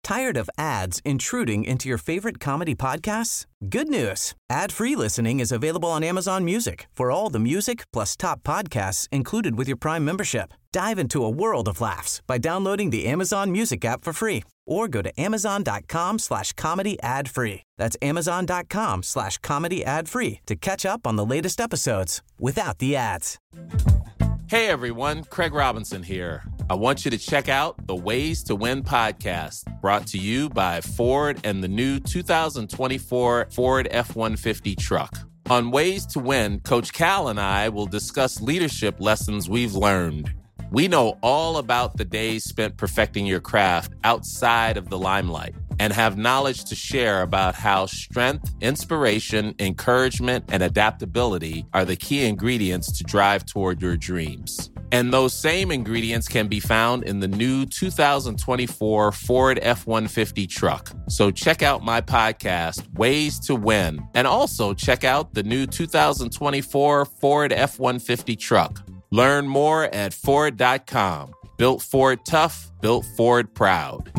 Tired of ads intruding into your favorite comedy podcasts? Good news. Ad-free listening is available on Amazon Music for all the music plus top podcasts included with your Prime membership. Dive into a world of laughs by downloading the Amazon Music app for free or go to amazon.com/comedy ad-free. That's amazon.com/comedy ad-free to catch up on the latest episodes without the ads. Hey everyone, Craig Robinson here. I want you to check out the Ways to Win podcast, brought to you by Ford and the new 2024 Ford F-150 truck. On Ways to Win, Coach Cal and I will discuss leadership lessons we've learned. We know all about the days spent perfecting your craft outside of the limelight and have knowledge to share about how strength, inspiration, encouragement, and adaptability are the key ingredients to drive toward your dreams. And those same ingredients can be found in the new 2024 Ford F-150 truck. So check out my podcast, Ways to Win, and also check out the new 2024 Ford F-150 truck. Learn more at Ford.com. Built Ford tough, built Ford proud.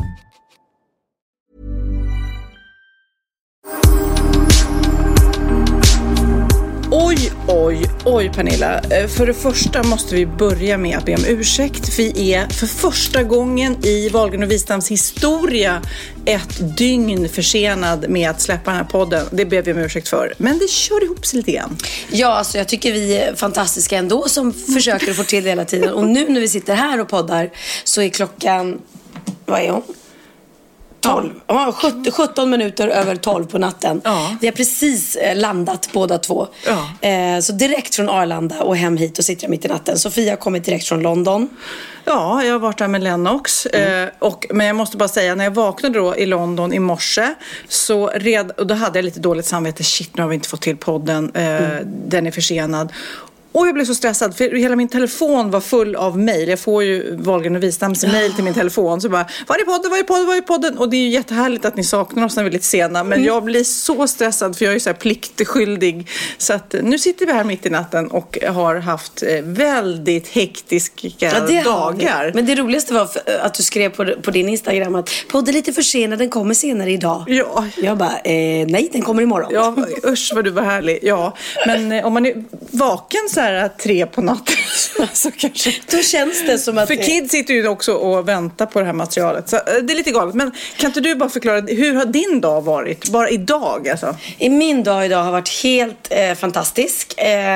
Oj Pernilla. För det första måste vi börja med att be om ursäkt. Vi är för första gången i Wahlgren och Wistams historia ett dygn försenad med att släppa den här podden. Det ber vi om ursäkt för. Men det kör ihop sig lite grann. Ja, alltså jag tycker vi är fantastiska ändå som försöker att få till det hela tiden. Och nu när vi sitter här och poddar så är klockan, vad är hon? 12. 17 minuter över 12 på natten. Ja. Vi har precis landat båda två. Ja. Så direkt från Arlanda och hem hit och sitter mitt i natten. Sofia har kommit direkt från London. Ja, jag har varit där med Lennox. Men jag måste bara säga, när jag vaknade då i London i morse och då hade jag lite dåligt samvete. Shit, nu har vi inte fått till podden. Den är försenad. Och jag blev så stressad för hela min telefon var full av mejl. Jag får ju Wahlgren och Wistams mejl till min telefon. Så bara, var är podden? Och det är ju jättehärligt att ni saknar oss när vi är lite sena. Men jag blir så stressad för jag är ju så här pliktskyldig. Så att nu sitter vi här mitt i natten och har haft väldigt hektiska dagar. Men det roligaste var att du skrev på din Instagram att podden är lite försenad, den kommer senare idag. Ja. Jag bara, nej, den kommer imorgon. Ja, usch vad du var härlig. Ja, men om man är vaken så här 3 på natten så kanske då känns det som att för kids sitter ju också och väntar på det här materialet, så det är lite galet. Men kan inte du bara förklara, hur har din dag varit bara idag alltså? Min dag idag har varit helt fantastisk.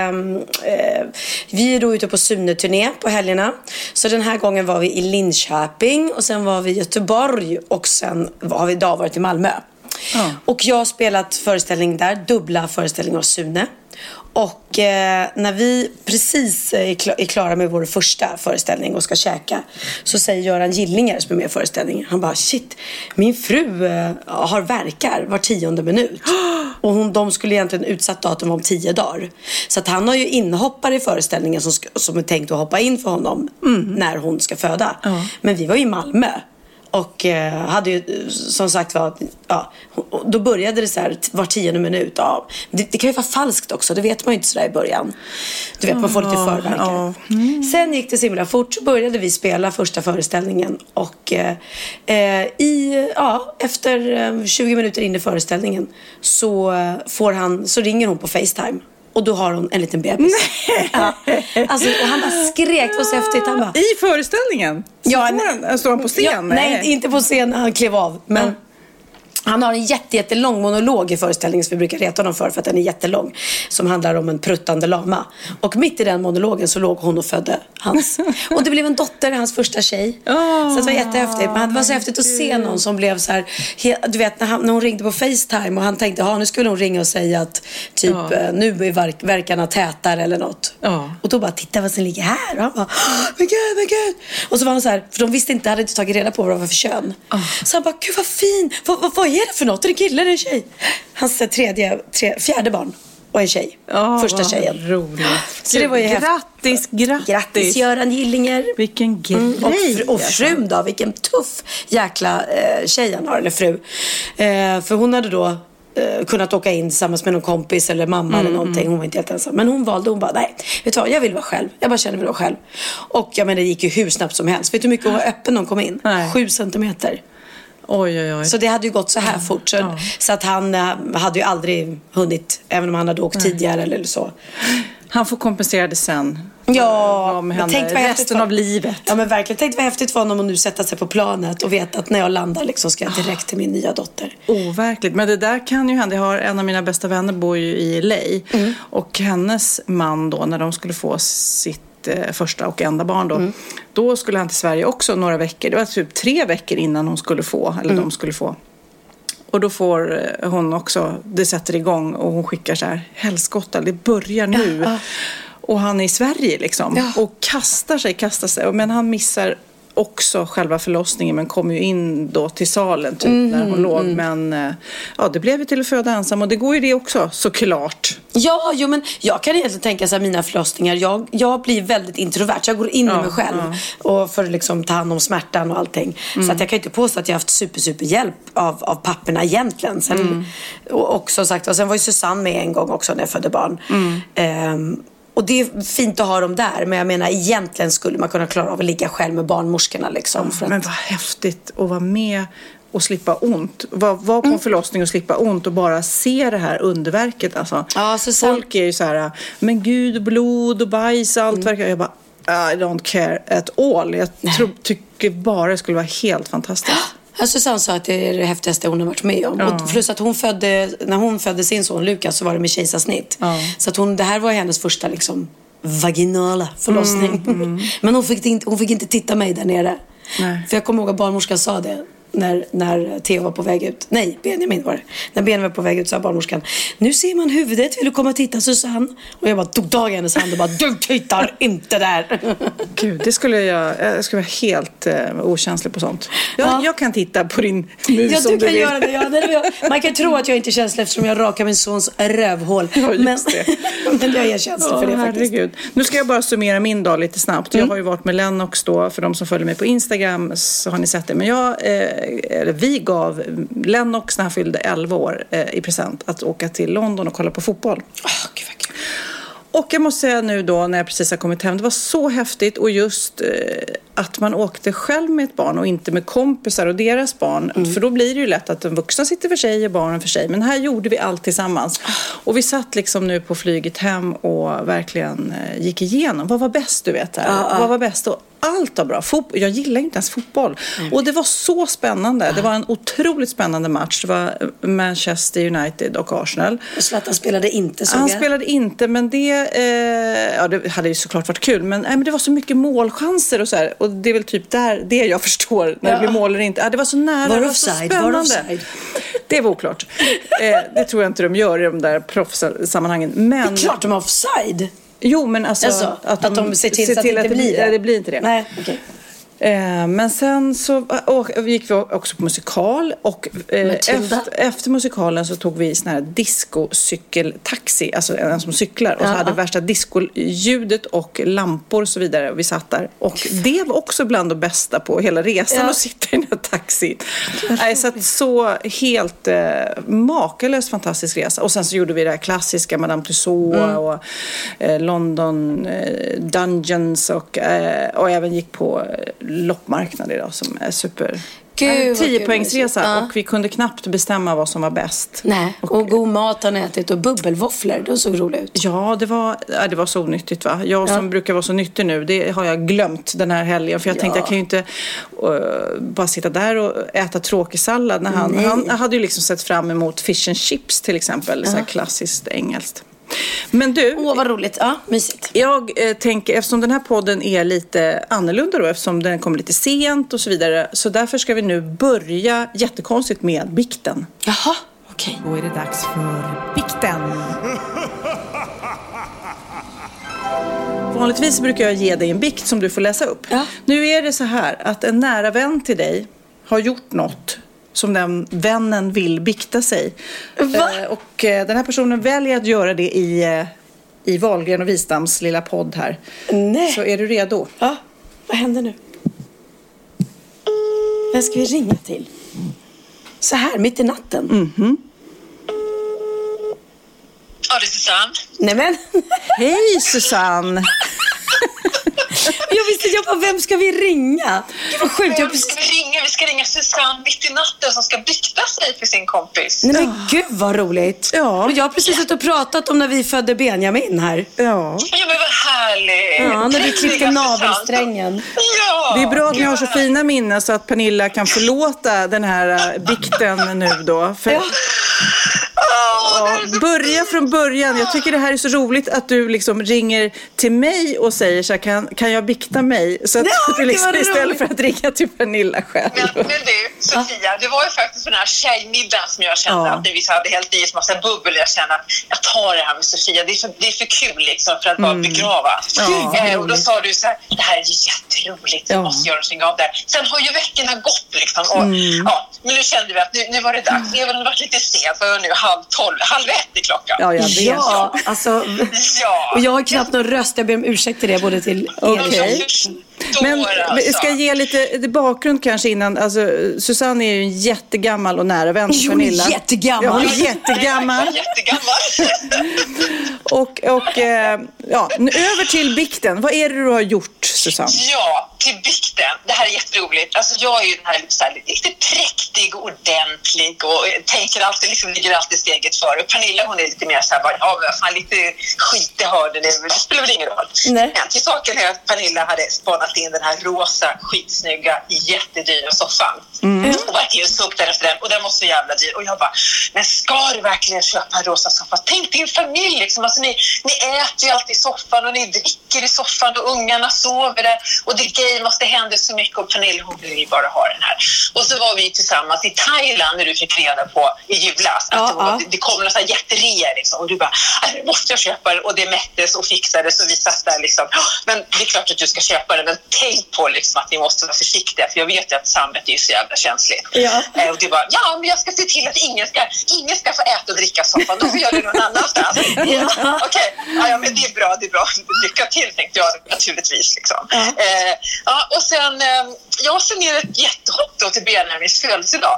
Vi är då ute på Sune-turné på helgerna, så den här gången var vi i Linköping och sen var vi i Göteborg och sen har vi idag varit i Malmö. Och jag har spelat föreställning där, dubbla föreställningar av Sune. Och när vi precis är klara med vår första föreställning och ska käka, så säger Göran Gillinger som är med i föreställningen, han bara, shit, min fru har verkar var 10:e minut. Och de skulle egentligen utsatt datum om 10 dagar. Så att han har ju inhoppare i föreställningen som är tänkt att hoppa in för honom när hon ska föda. Men vi var i Malmö. Och hade ju som sagt då började det så här var 10:e minut. Ja, det kan ju vara falskt också, det vet man ju inte så där i början. Du vet, man får lite förverkare. Sen gick det så himla fort, så började vi spela första föreställningen. Och efter 20 minuter in i föreställningen så ringer hon på FaceTime. Och då har hon en liten bebis. Alltså, och han bara skrek, vad så häftigt. Han bara, i föreställningen? Står han på scen? Ja, nej, inte på scen, han klev av. Men han har en jättelång monolog i föreställningen som vi brukar reta honom för att den är jättelång, som handlar om en pruttande lama. Och mitt i den monologen så låg hon och födde hans. Och det blev en dotter, hans första tjej. Så det var jättehäftigt. Men det var så häftigt att se någon som blev så här, du vet, när hon ringde på FaceTime och han tänkte, nu skulle hon ringa och säga att typ nu är verkarna tätare eller något. Och då bara, titta vad som ligger här. Och han bara, men gud. Och så var han så här, för de visste inte, hade inte tagit reda på vad det var för kön. Så han bara, gud vad fin. Vad är det för något? Är det kille eller en tjej? Hans fjärde barn och en tjej. Första tjejen. Roligt. Så det var ju Grattis Göran Gillinger. Vilken grej. Och frun då, vilken tuff jäkla tjej han har, eller fru. För hon hade då kunnat åka in tillsammans med någon kompis eller mamma eller någonting. Hon var inte helt ensam. Men hon bara, nej, vet du vad, jag vill vara själv. Jag bara känner mig vara själv. Och jag menar, det gick ju hur snabbt som helst. Vet du hur mycket hon var öppen när hon kom in? 7 centimeter. Oj. Så det hade ju gått så här fort. Så att han hade ju aldrig hunnit, även om han hade åkt tidigare eller så. Han får kompensera det sen. Ja, men tänk resten av livet. Ja, men verkligen. Tänk vad häftigt för honom att nu sätta sig på planet och veta att när jag landar liksom ska jag direkt till min nya dotter. Verkligen. Men det där kan ju hända. Jag har en av mina bästa vänner bor ju i LA. Och hennes man då, när de skulle få sitt första och enda barn då. Då skulle han till Sverige också några veckor. Det var typ 3 veckor innan hon skulle få, eller de skulle få. Och då får hon också, det sätter igång och hon skickar så här, helskotta, det börjar nu. Och han är i Sverige liksom. Och kastar sig. Men han missar också själva förlossningen, men kom ju in då till salen typ när hon låg. Men det blev ju till att föda ensam, och det går ju det också, såklart. Ja, men jag kan egentligen tänka så här, mina förlossningar, jag blir väldigt introvert. Jag går in i mig själv och för att liksom ta hand om smärtan och allting. Så att jag kan inte påstå att jag har haft super hjälp av papperna egentligen. Sen, och som sagt, och sen var ju Susanne med en gång också när jag födde barn. Och det är fint att ha dem där. Men jag menar, egentligen skulle man kunna klara av att ligga själv med barnmorskorna liksom, för att... Men vad häftigt att vara med och slippa ont. Var på en förlossning och slippa ont och bara se det här underverket. Alltså. Folk är ju så här, men gud, blod och bajs och allt verkar. Jag bara, I don't care at all. Jag tycker bara det skulle vara helt fantastiskt. Susanne sa att det är det häftigaste hon har varit med om. Och plus att när hon födde sin son Lukas så var det med kejsarsnitt. Så att det här var hennes första liksom vaginala förlossning. Men hon fick inte titta mig där nere. Nej. För jag kommer ihåg att barnmorskan sa det när Theo var på väg ut. Nej, Benjamin var det. När Benjamin var på väg ut sa barnmorskan, nu ser man huvudet, vill du komma och titta, Susanne? Och jag bara tog tag i hennes hand och bara, du tittar inte där. Gud, det skulle jag skulle vara helt okänslig på sånt. Jag kan titta på din mus. Ja, du kan göra det. Man kan tro att jag inte är känslig eftersom jag rakar min sons rövhål. Men jag är känslig för det faktiskt. Herregud. Nu ska jag bara summera min dag lite snabbt. Jag har ju varit med Lennox då, för de som följer mig på Instagram så har ni sett det. Men vi gav Lennox när han fyllde 11 år i present att åka till London och kolla på fotboll. Gud vad kul. Och jag måste säga nu då när jag precis har kommit hem, det var så häftigt, och just att man åkte själv med ett barn och inte med kompisar och deras barn. För då blir det ju lätt att de vuxna sitter för sig och barnen för sig. Men här gjorde vi allt tillsammans. Och vi satt liksom nu på flyget hem och verkligen gick igenom. Vad var bäst, du vet här? Vad var bäst? Och allt var bra. Jag gillar inte ens fotboll. Och det var så spännande. Det var en otroligt spännande match. Det var Manchester United och Arsenal. Och Zlatan spelade inte så. Han spelade inte, men det hade ju såklart varit kul. Men det var så mycket målchanser och så här. Och det är väl typ det jag förstår när det blir mål eller inte. Det var så nära. Var det offside? var så spännande. Det var oklart. Det tror jag inte de gör i de där proffssammanhangen. Men... Det är klart de är offside. Jo, men alltså att de ser till att det blir det. Det blir inte det. Nej, okej. Men sen så gick vi också på musikal, och efter musikalen så tog vi sån här discocykeltaxi, alltså en som cyklar, och så hade värsta discoljudet och lampor och så vidare, och vi satt där, och det var också bland det bästa på hela resan att sitta i den här taxin. Så helt makalöst fantastisk resa. Och sen så gjorde vi det här klassiska Madame Tussauds och London Dungeons och även gick på loppmarknad idag som är super. 10-poängsresa och vi kunde knappt bestämma vad som var bäst. Nej, och god mat har ätit och bubbelvåfflor, det såg roligt ut. Ja, det var så onyttigt, va? Jag som brukar vara så nyttig nu, det har jag glömt den här helgen, för jag tänkte jag kan ju inte bara sitta där och äta tråkig sallad när han hade ju liksom sett fram emot fish and chips till exempel, så här klassiskt engelskt. Men du... vad roligt. Ja, mysigt. Jag tänker, eftersom den här podden är lite annorlunda då, eftersom den kommer lite sent och så vidare, så därför ska vi nu börja jättekonstigt med bikten. Jaha, okej. Då är det dags för bikten. Vanligtvis brukar jag ge dig en bikt som du får läsa upp. Ja. Nu är det så här att en nära vän till dig har gjort något som den vännen vill bikta sig. Och den här personen väljer att göra det i Wahlgren och Wistams lilla podd här. Nej. Så är du redo? Ja, vad händer nu? Vem ska vi ringa till? Så här, mitt i natten. Ja, det är Susanne. Nej men. Hej Susanne. Jag visste, vem ska vi ringa? Gud vad sjukt. Vem ska vi ringa? Vi ska ringa Susanne mitt i natten som ska bikta sig för sin kompis. Nej men gud vad roligt. Ja. Och jag har precis suttit och pratat om när vi födde Benjamin här. Ja. Ja, men vad härligt. Ja, när vi klippte navelsträngen. Ja. Det är bra att ni har så fina minnen så att Pernilla kan förlåta den här bikten nu då. För, börja från början. Jag tycker det här är så roligt att du liksom ringer till mig och säger så här, kan jag bikta mig? Så att du liksom, istället för att ringa till Pernilla själv. Men du, Sofia, det var ju faktiskt den här tjejmiddagen som jag kände att vi hade helt i en massa bubbel. Jag kände att jag tar det här med Sofia. Det är för kul liksom för att bara begrava. Och då sa du så här, det här är ju jätteroligt. Jag måste göra någonting av det. Sen har ju veckorna gått liksom. Och, men nu kände vi att nu var det dags. Även om det var lite sent, för nu 12:30 i klockan. Ja, jag vet. Ja, alltså. Och jag har knappt någon röst. Jag ber om ursäkt till det både till Okej. Men vi ska ge lite bakgrund kanske innan. Alltså, Susanne är ju en jättegammal och nära vän till Pernilla. Jättegammal. Ja, jättegammal. och över till bikten. Vad är det du har gjort, Susanne? Ja, till bikten. Det här är jätteroligt. Alltså jag är ju den här lite präktig och ordentlig och tänker alltid, liksom ligger alltid steget före. Och Pernilla, hon är lite mer så här, lite skit i hörden, det spelar väl ingen roll. Men till saken är att Pernilla hade spanat in den här rosa, skitsnygga, jättedyra soffan. Och verkligen suktade efter den. Och den var så jävla dyr. Och jag bara, men ska du verkligen köpa en rosa soffa? Tänk din familj liksom. Alltså, ni äter ju alltid i soffan och ni dricker i soffan och ungarna sover där. Och det måste hända så mycket. Och Pernilla, hon vill ju bara ha den här. Och så var vi tillsammans i Thailand när du fick reda på i julas att det kom någon sån här jätterea liksom. Och du bara, nu måste jag köpa den. Och det mättes och fixades och vi satt där liksom. Men det är klart att du ska köpa den. Men tänk på liksom att ni måste vara försiktiga. För jag vet ju att samhället är ju så jävla känsligt. Och du bara, men jag ska se till att ingen ska få äta och dricka soffan. Då får jag det någon annanstans. Okej, men det är bra. Lycka till, tänkte jag naturligtvis liksom. Och sen jag signerade ett jättehopp då till Benjamins födelsedag.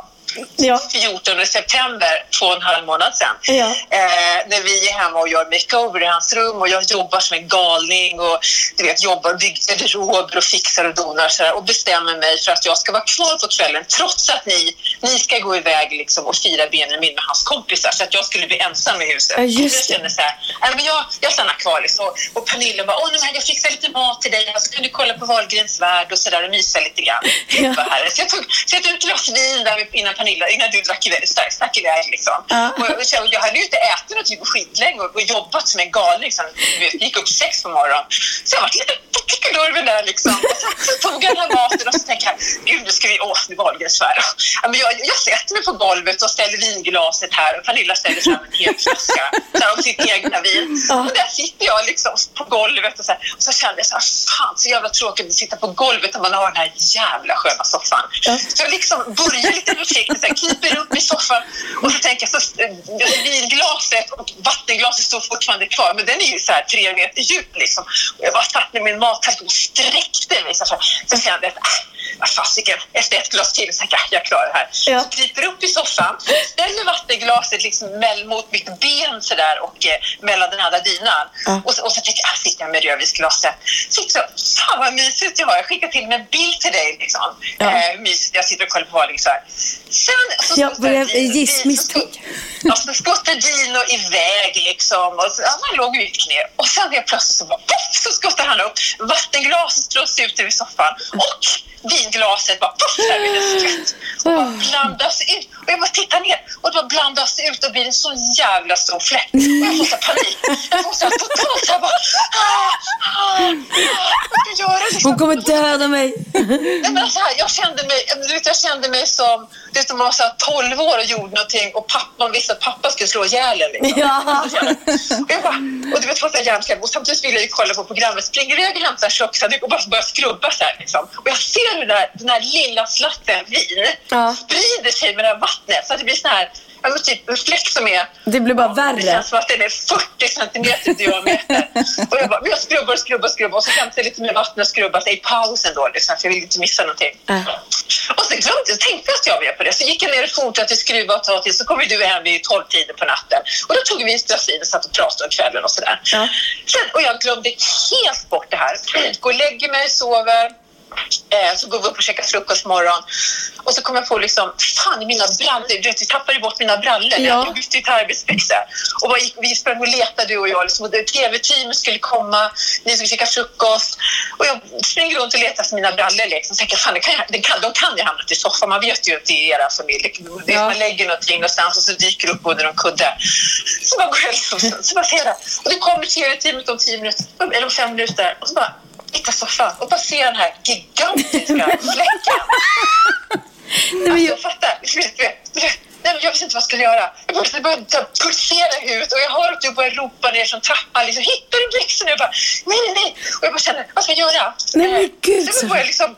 14 september, 2,5 månad sedan. När vi är hemma och gör makeover i hans rum och jag jobbar som en galning och du vet, jobbar och bygger garderober och fixar och donar så här, och bestämmer mig för att jag ska vara kvar på kvällen trots att ni ska gå iväg liksom, och fira Benjamin med hans kompisar, så att jag skulle bli ensam i huset. Jag kände så här, men jag stannar kvar liksom. Och Pernilla bara, jag fixar lite mat till dig, så kan du kolla på Wahlgrens värld och sådär och mysa lite grann. Så jag tog ut glas vin där innan du drack väldigt starkt iväg liksom. Och jag hade ju inte ätit något typ skitlänge och jobbat som en galning liksom. Gick upp 6 på morgonen. Så jag var lite på pickolurven där liksom. Och så tog jag den här maten och så tänkte jag, gud nu ska vi det var Wahlgrensvärd. Men jag sätter mig på golvet och ställer vinglaset här och Pernilla ställer fram en hel flaska av sitt egna vin. Och där sitter jag liksom på golvet och så kände jag så här, fan så jävla tråkigt att sitta på golvet när man har den här jävla sköna soffan. Så jag liksom börjar lite försiktigt så kryper upp i soffan och så tänker jag så vinglaset och vattenglaset står fortfarande kvar, men den är ju så här 3 meter djup liksom. Och jag bara satt med min mattallrik och sträckte mig så kände jag att fasiken, efter ett glas till så jag klarar det här. Så kryper upp i soffan, ställer vattenglaset liksom mot mitt ben så där och mellan den andra dynan. Och så tänker jag, sitter jag med rödvinsglaset. Fan vad mysigt jag har. Jag skickar till med en bild till dig liksom. Mysigt, jag sitter och kollar på Wahlgrens värld. Sen så skottar Dino iväg liksom och så, han låg i knä och sen helt plötsligt så skottar han upp, vattenglaset slås ut över soffan och vinglaset bara där vid en skvätt och bara blandas ut och jag bara tittar ner och det bara blandas ut och blir en så jävla stor fläck och jag får så panik, jag får så totalt så här bara vad ska jag göra liksom? Hon kommer döda mig. Nej, men så här, jag kände mig som det som var så 12 år och gjorde någonting och pappan visste att pappa skulle slå ihjäl en liksom. Och du vet vad jag hjärnsläpp och samtidigt ville jag ju kolla på programmet, springer iväg och hämtar tjocksadik och bara börjar skrubba så här liksom. Och jag ser hur den här lilla slatten vin sprider sig med det här vattnet så att det blir sån här typ en fläck som är... Det blir bara värre. Det känns som att den är 40 centimeter diameter. Och jag skrubbar och så hämtar jag lite mer vatten och skrubbar sig i pausen då liksom, för jag vill inte missa någonting. Och så tänkte jag att jag var på det. Så gick jag ner och fortsatte skruva och ta till. Så kom du hem vid 12-tiden på natten. Och då tog vi ett glas vin och satt och pratade om kvällen och sådär. Och jag glömde helt bort det här. Går och lägger mig, sover. Så går vi upp och käkar frukost morgon. Och så kommer jag på liksom, fan mina brallor. Du vet, vi tappade bort mina brallor. Jag bytte till arbetsbyxor. Och vi sprang och letade, du och jag. Liksom, och tv-teamet skulle komma. Ni skulle käka frukost. Och jag springer runt och letar efter mina brallor. Liksom. Så tänker, fan, de kan ju hamna till soffan. Man vet ju inte i era familj. Man lägger någonting någonstans och så dyker upp under någon kudde. Så bara går jag liksom, så bara ser det. Och det kommer tv-teamet om 10 minuter. Eller om 5 minuter. Och så bara hitta soffan och bara se den här gigantiska fläcken. Jag fattar. Jag visste inte vad jag skulle göra. Jag började pulsera i huvudet och jag hör att du börjar ropa ner som trappan. Liksom, hittar du byxorna? Jag bara, nej. Och jag bara känner, vad ska jag göra? Nej, men gud. Så jag börjar liksom,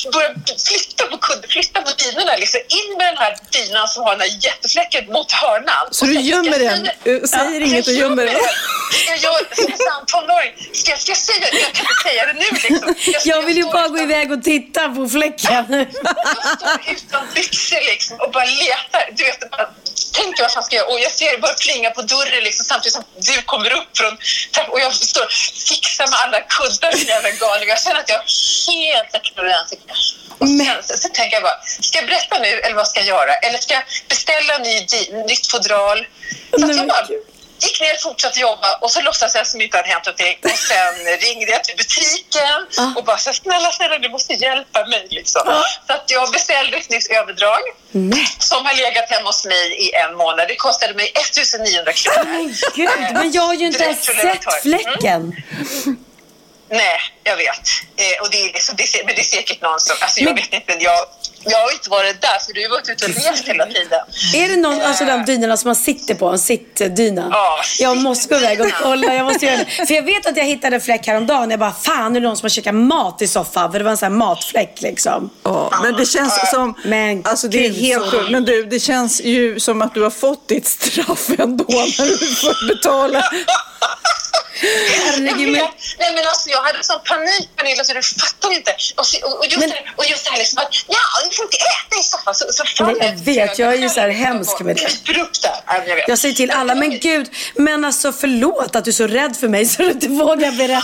flytta på dynorna. Liksom, in med den här dynan som har den här jättefläcken mot hörnan. Så du gömmer den? Säger inget och gömmer den? Jag gör en tonåring. Ska jag säga det? Jag kan inte säga det nu liksom. Jag vill ju bara gå iväg och titta på fläcken. Jag står utan byxor liksom och bara letar. Du vet, tänker vad fan ska jag göra? Och jag ser det bara plinga på dörren liksom, samtidigt som du kommer upp från och jag står och fixar med alla kuddar som jävla galning. Jag känner att jag helt ignorant. Och sen tänker jag bara, ska jag berätta nu eller vad ska jag göra? Eller ska jag beställa nytt fodral? Så att jag bara gick ner och fortsatte jobba och så låtsas jag som inte hade hänt någonting. Och sen ringde jag till butiken och bara så snälla, du måste hjälpa mig liksom. Så att jag beställde ett nytt överdrag som har legat hemma hos mig i 1 månad. Det kostade mig 1900 kronor. Men gud, men jag har ju inte ens sett fläcken. Nej, jag vet. Och men det är säkert någon som... Alltså jag vet inte, jag har inte varit där för du har varit ute och rest hela tiden. Är det någon av de dynorna som man sitter på? En sittdyna? Ja. Jag måste gå iväg och kolla, jag måste göra det. För jag vet att jag hittade en fläck häromdagen. Jag bara, fan, är det någon som har käkat mat i soffan? För det var en sån här matfläck liksom. Men det känns som... Alltså det är helt sjukt. Men du, det känns ju som att du har fått ditt straff ändå när du får betala. Nej men alltså jag hade sån panik, Pernilla, så du fattar inte. Och just det här liksom att du får inte äta i soffan. Jag vet, jag är ju så här hemsk med det. Jag säger till alla, men gud, men alltså förlåt att du är så rädd för mig så du inte vågar berätta.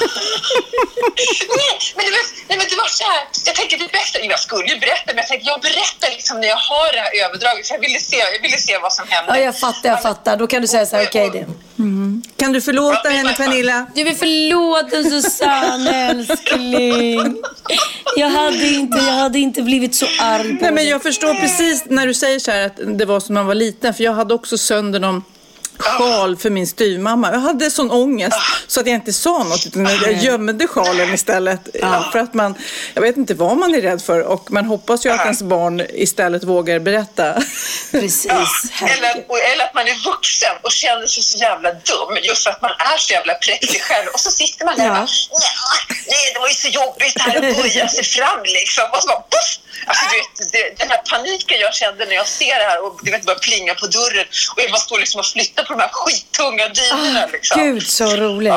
nej men det var så här. Jag tänker det bästa, jag skulle ju berätta, men jag berättar liksom när jag har det här överdraget, för jag ville se vad som händer. Ja, jag fattar. Då kan du säga så här, okej det. Kan du förlåta henne, Pernilla? Du vill förlåta Susanne, älskling. Jag hade inte blivit så arg på Nej, men jag förstår precis när du säger så här att det var som man var liten. För jag hade också sönder någon sjal för min styvmamma. Jag hade sån ångest så att jag inte sa något, utan jag gömde sjalen istället. För att jag vet inte vad man är rädd för, och man hoppas ju att ens barn istället vågar berätta. Precis. Eller att man är vuxen och känner sig så jävla dum just för att man är så jävla präktig själv, och så sitter man där och bara, nej, det var ju så jobbigt här att böja sig fram liksom, och så bara puff! Alltså du vet, den här paniken jag kände när jag ser det här och du vet, bara plinga på dörren och jag bara står liksom och flyttar på de här skittunga dynorna liksom. Gud, så roligt.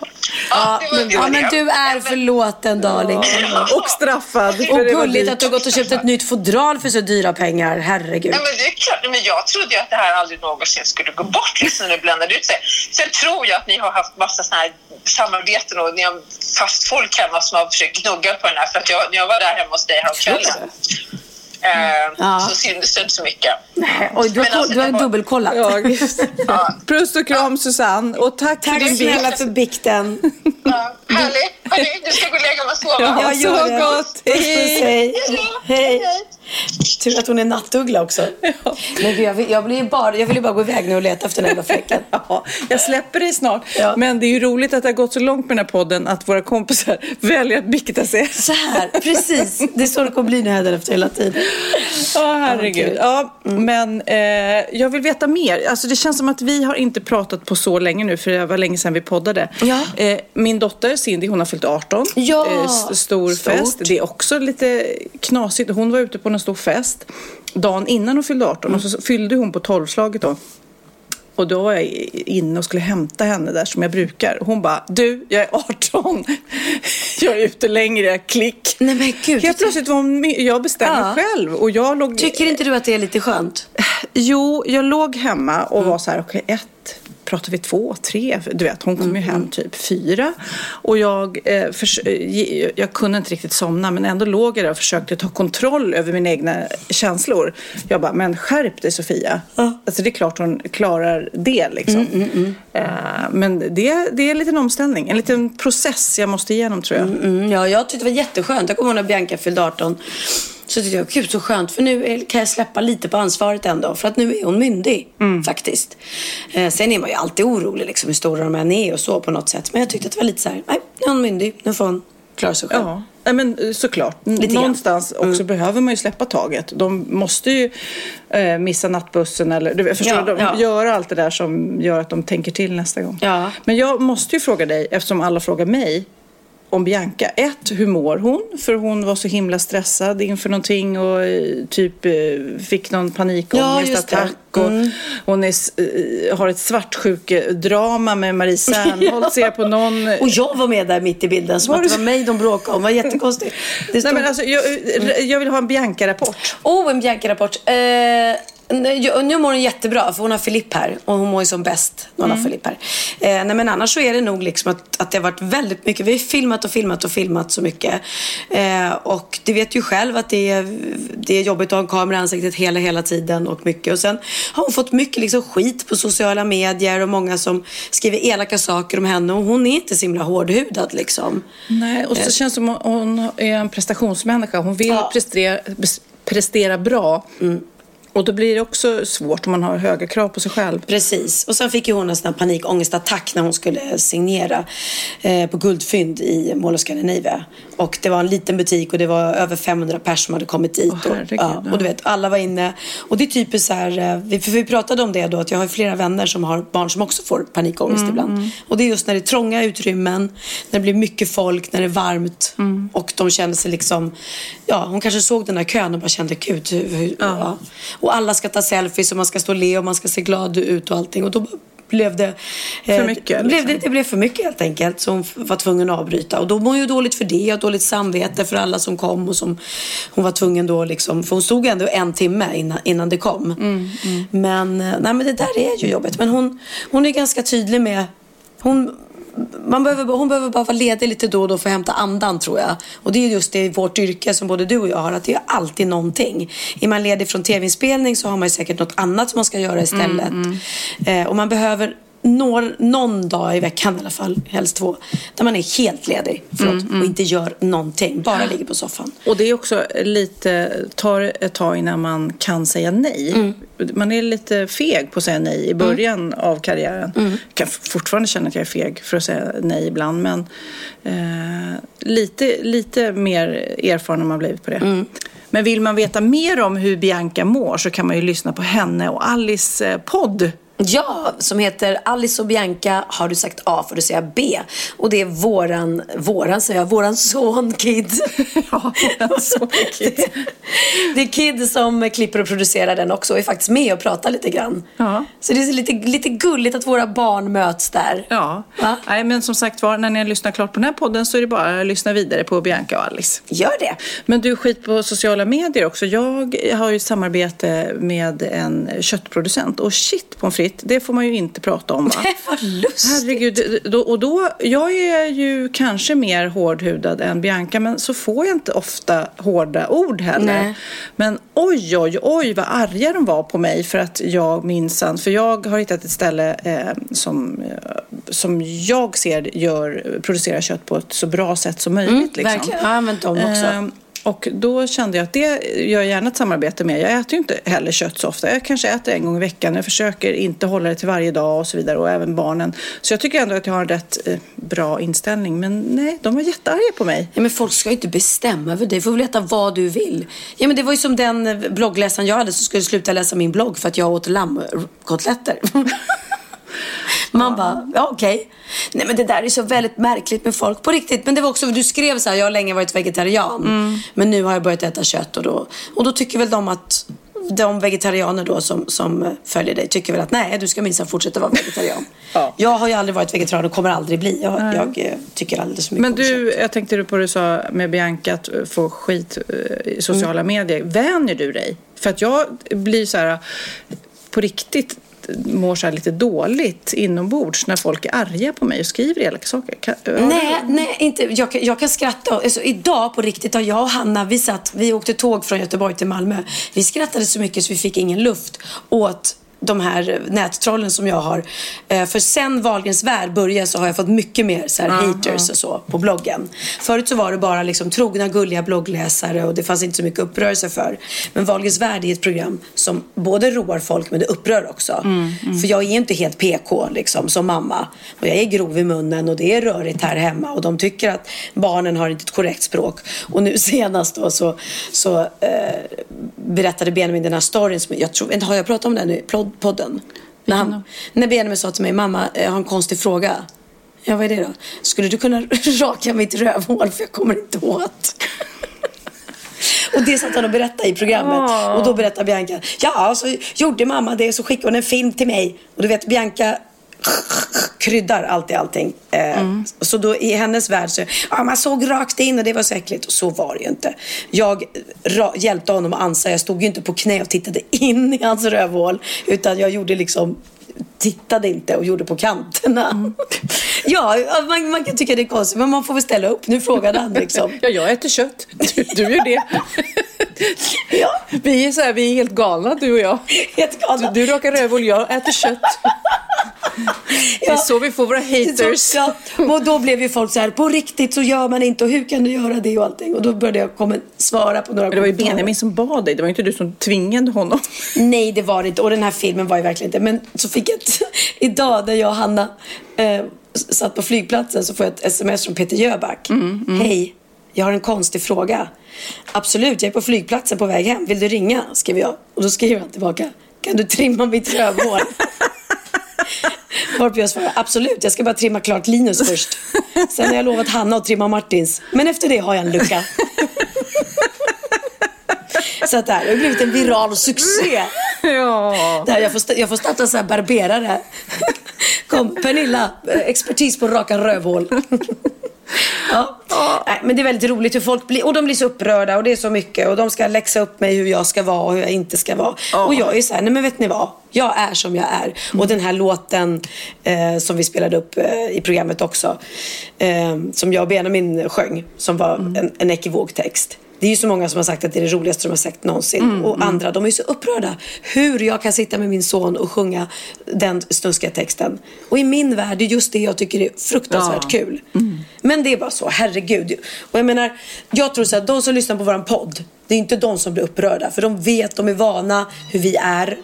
Men du är förlåten, darling. Och straffad. Och gulligt att du har gått och köpt ett nytt fodral för så dyra pengar. Herregud. Ja, men det är klart. Men jag trodde ju att det här aldrig någonsin skulle gå bort liksom, när det bländade ut sig. Sen tror jag att ni har haft massa såna här samarbeten och ni har fast folk hemma som har försökt gnugga på den här. För att när jag var där hemma hos dig här om kvällen så syntes det inte så mycket. Nej, och du har dubbelkollat. Puss och kram, Susanne. Och tack för din snälla för bikten. Härligt. Du ska gå och lägga och sova. Ja, så gott. Hej. Tur att hon är nattuggla också. Men gud, jag vill ju bara gå iväg nu och leta efter den här fläcken. Jag släpper dig snart. Men det är ju roligt att det har gått så långt med den här podden att våra kompisar väljer att bikta sig. Så här, precis. Det är så det kommer bli nu efter hela tiden. Herregud. Men jag vill veta mer. Alltså det känns som att vi har inte pratat på så länge nu, för det var länge sedan vi poddade. Min dotter Cindy, hon har fyllt 18. Stor fest. Det är också lite knasigt. Hon var ute på en stor fest dagen innan hon fyllde 18 och så fyllde hon på 12-slaget då. Och då var jag inne och skulle hämta henne där som jag brukar. Hon bara, du, jag är 18. Jag är ute längre, klick. Nej men gud. Helt plötsligt var jag bestämde själv. Och jag låg... Tycker inte du att det är lite skönt? Jo, jag låg hemma och var så här, okej, pratar vi 2, 3, du vet, hon kom ju hem typ 4 och jag kunde inte riktigt somna, men ändå låg jag där och försökte ta kontroll över mina egna känslor. Jag bara, men skärp dig Sofia. Alltså det är klart hon klarar det liksom. Men det är en liten omställning, en liten process jag måste igenom, tror jag. Ja, jag tyckte det var jätteskönt. Jag kommer ihåg när Bianca fyllde 18. Så tyckte jag, gud så skönt, för nu kan jag släppa lite på ansvaret ändå. För att nu är hon myndig, faktiskt. Sen är man ju alltid orolig liksom, hur stora de än är och så på något sätt. Men jag tyckte att det var lite så här, nej, nu är hon myndig, nu får hon klara sig själv. Ja, men såklart. Någonstans också behöver man ju släppa taget. De måste ju missa nattbussen eller göra allt det där som gör att de tänker till nästa gång. Ja. Men jag måste ju fråga dig, eftersom alla frågar mig om Bianca. 1, hur mår hon? För hon var så himla stressad inför någonting och typ fick någon panikångestattack. Och hon har ett svartsjukedrama med Marie Serneholt, ser på någon. Och jag var med där mitt i bilden, som att det var mig de bråkade om. Det var jättekonstigt. Nej, men alltså, jag vill ha en Bianca-rapport. En Bianca-rapport. Nu mår hon jättebra, för hon har Filip här. Och hon mår ju som bäst när hon har Filip här. Nej, men annars så är det nog liksom att det har varit väldigt mycket. Vi har filmat så mycket. Och det vet ju själv att det är jobbigt att ha en kamera i ansiktet hela tiden och mycket. Och sen har hon fått mycket liksom skit på sociala medier och många som skriver elaka saker om henne. Och hon är inte så himla hårdhudad liksom. Nej, och så känns det som hon är en prestationsmänniska. Hon vill prestera bra. Och då blir det också svårt om man har höga krav på sig själv. Precis. Och sen fick ju hon en sån här panikångestattack när hon skulle signera på Guldfynd i Mall of Scandinavia. Och det var en liten butik och det var över 500 personer som hade kommit dit. Och du vet, alla var inne. Och det är typiskt så här, vi pratade om det då, att jag har flera vänner som har barn som också får panikångest ibland. Och det är just när det är trånga utrymmen, när det blir mycket folk, när det är varmt. Och de känner sig liksom, hon kanske såg den här kön och bara kände, gud, och alla ska ta selfies och man ska stå och le och man ska se glad ut och allting. Och då blev det för mycket. Det blev för mycket helt enkelt. Så hon var tvungen att avbryta. Och då var hon ju dåligt för det och dåligt samvete för alla som kom. Och som hon var tvungen då liksom, för hon stod ändå 1 timme innan det kom. Men det där är ju jobbigt. Men hon är ganska tydlig med... Hon behöver bara vara ledig lite då och då för att hämta andan, tror jag. Och det är just det i vårt yrke som både du och jag har, att det är alltid någonting. Är man ledig från tv-inspelning så har man ju säkert något annat som man ska göra istället. Och man behöver någon dag i veckan i alla fall, helst 2, där man är helt ledig och inte gör någonting, bara ligger på soffan. Och det är också tar ett tag innan man kan säga nej. Man är lite feg på att säga nej i början av karriären. Jag kan fortfarande känna att jag är feg för att säga nej ibland, men lite mer erfaren har man blivit på det. Men vill man veta mer om hur Bianca mår så kan man ju lyssna på henne och Alice podd. Ja, som heter Alice och Bianca, har du sagt A får du säga B. Och det är våran son Kid. Ja, våran son Kid. Det är Kid som klipper och producerar den också och är faktiskt med och pratar lite grann. Ja. Så det är lite gulligt att våra barn möts där. Ja, nej, men som sagt var, när ni har lyssnat klart på den här podden så är det bara att lyssna vidare på Bianca och Alice. Gör det. Men du, skit på sociala medier också. Jag har ju ett samarbete med en köttproducent och shit på en fritt, det får man ju inte prata om, va? Vad lustigt. Herregud, jag är ju kanske mer hårdhudad än Bianca, men så får jag inte ofta hårda ord heller. Nej. Men oj vad arga de var på mig för att jag minsann, för jag har hittat ett ställe som jag ser producerar kött på ett så bra sätt som möjligt. Liksom. Verkligen, jag har använt dem också. Och då kände jag att det gör jag gärna ett samarbete med. Jag äter ju inte heller kött så ofta. Jag kanske äter 1 gång i veckan. Jag försöker inte hålla det till varje dag och så vidare. Och även barnen. Så jag tycker ändå att jag har en rätt bra inställning. Men nej, de var jättearga på mig. Ja, men folk ska ju inte bestämma över det. Du får väl veta vad du vill. Ja, men det var ju som den bloggläsaren jag hade som skulle sluta läsa min blogg för att jag åt lammkotletter. Man bara, okej. Nej, men det där är så väldigt märkligt med folk på riktigt. Men det var också, du skrev så här, jag har länge varit vegetarian. Men nu har jag börjat äta kött. Och då tycker väl de att de vegetarianer då som följer dig tycker väl att nej, du ska minst fortsätta vara vegetarian. Ja. Jag har ju aldrig varit vegetarian och kommer aldrig bli. Jag tycker alldeles så mycket. Men du, jag tänkte på det du sa med Bianca att få skit i sociala medier. Vänjer du dig? För att jag blir så här på riktigt mår så här lite dåligt inombords när folk är arga på mig och skriver elaka saker. Nej, inte. Jag kan skratta. Alltså, idag på riktigt har jag och Hanna, vi åkte tåg från Göteborg till Malmö. Vi skrattade så mycket så vi fick ingen luft åt de här nättrollen som jag har. För sen Wahlgrens värld började så har jag fått mycket mer så här haters och så på bloggen. Förut så var det bara liksom trogna, gulliga bloggläsare och det fanns inte så mycket upprörelse för. Men Wahlgrens värld är ett program som både roar folk men det upprör också. För jag är inte helt PK liksom som mamma. Och jag är grov i munnen och det är rörigt här hemma. Och de tycker att barnen har inte ett korrekt språk. Och nu senast då så berättade Benjamin den här storyn som har jag pratat om den nu? Podden. När Benjamin sa till mig, mamma, jag har en konstig fråga. Ja, vad är det då? Skulle du kunna raka mitt rövhål för jag kommer inte åt? Och det satt han och berättade i programmet. Och då berättade Bianca, ja, så gjorde mamma det, så skickade hon en film till mig. Och du vet, Bianca kryddar allting. Så då i hennes värld så man såg rakt in och det var så äckligt. Och så var det ju inte. Jag hjälpte honom att ansa. Jag stod ju inte på knä och tittade in i hans rövhål, utan jag gjorde liksom, tittade inte och gjorde på kanterna. Ja, man kan tycka det är konstigt, men man får väl ställa upp. Nu frågade han liksom. Ja, jag äter kött. Du gör det. Ja. Vi är helt galna, du och jag. Helt galna. Du rakar rövhål, jag äter kött. Det är så vi får våra haters. Ja. Och då blev ju folk så här, på riktigt så gör man inte, och hur kan du göra det och allting. Och då började jag svara på några. Men det var ju Benjamin som bad dig, det var inte du som tvingade honom. Nej, det var det inte, och den här filmen var ju verkligen inte. Men så fick jag idag när jag och Hanna satt på flygplatsen, så får jag ett sms från Peter Jöback. Hej, jag har en konstig fråga. Absolut, jag är på flygplatsen på väg hem, vill du ringa? Skriver jag. Och då skriver han tillbaka, kan du trimma mitt rövhål? Varpå jag svarar, absolut, jag ska bara trimma klart Linus först. Sen har jag lovat Hanna att trimma Martins. Men efter det har jag en lucka. Så att det här har blivit en viral succé. Ja. Där jag får starta så här barberare. Kom, Pernilla, expertis på raka rövhål. Ja. Nej, men det är väldigt roligt hur folk blir, och de blir så upprörda och det är så mycket, och de ska läxa upp mig hur jag ska vara och hur jag inte ska vara. Och jag är så här, nej men vet ni vad, jag är som jag är. Och den här låten som vi spelade upp i programmet också, som jag och Benjamin sjöng, som var en ekivok text. Det är ju så många som har sagt att det är det roligaste de har sagt någonsin. Och andra, de är så upprörda hur jag kan sitta med min son och sjunga den snuskiga texten. Och i min värld, det är just det jag tycker är fruktansvärt kul. Men det är bara så, herregud. Och jag menar, jag tror så att de som lyssnar på våran podd, det är inte de som blir upprörda. För de vet, de är vana hur vi är.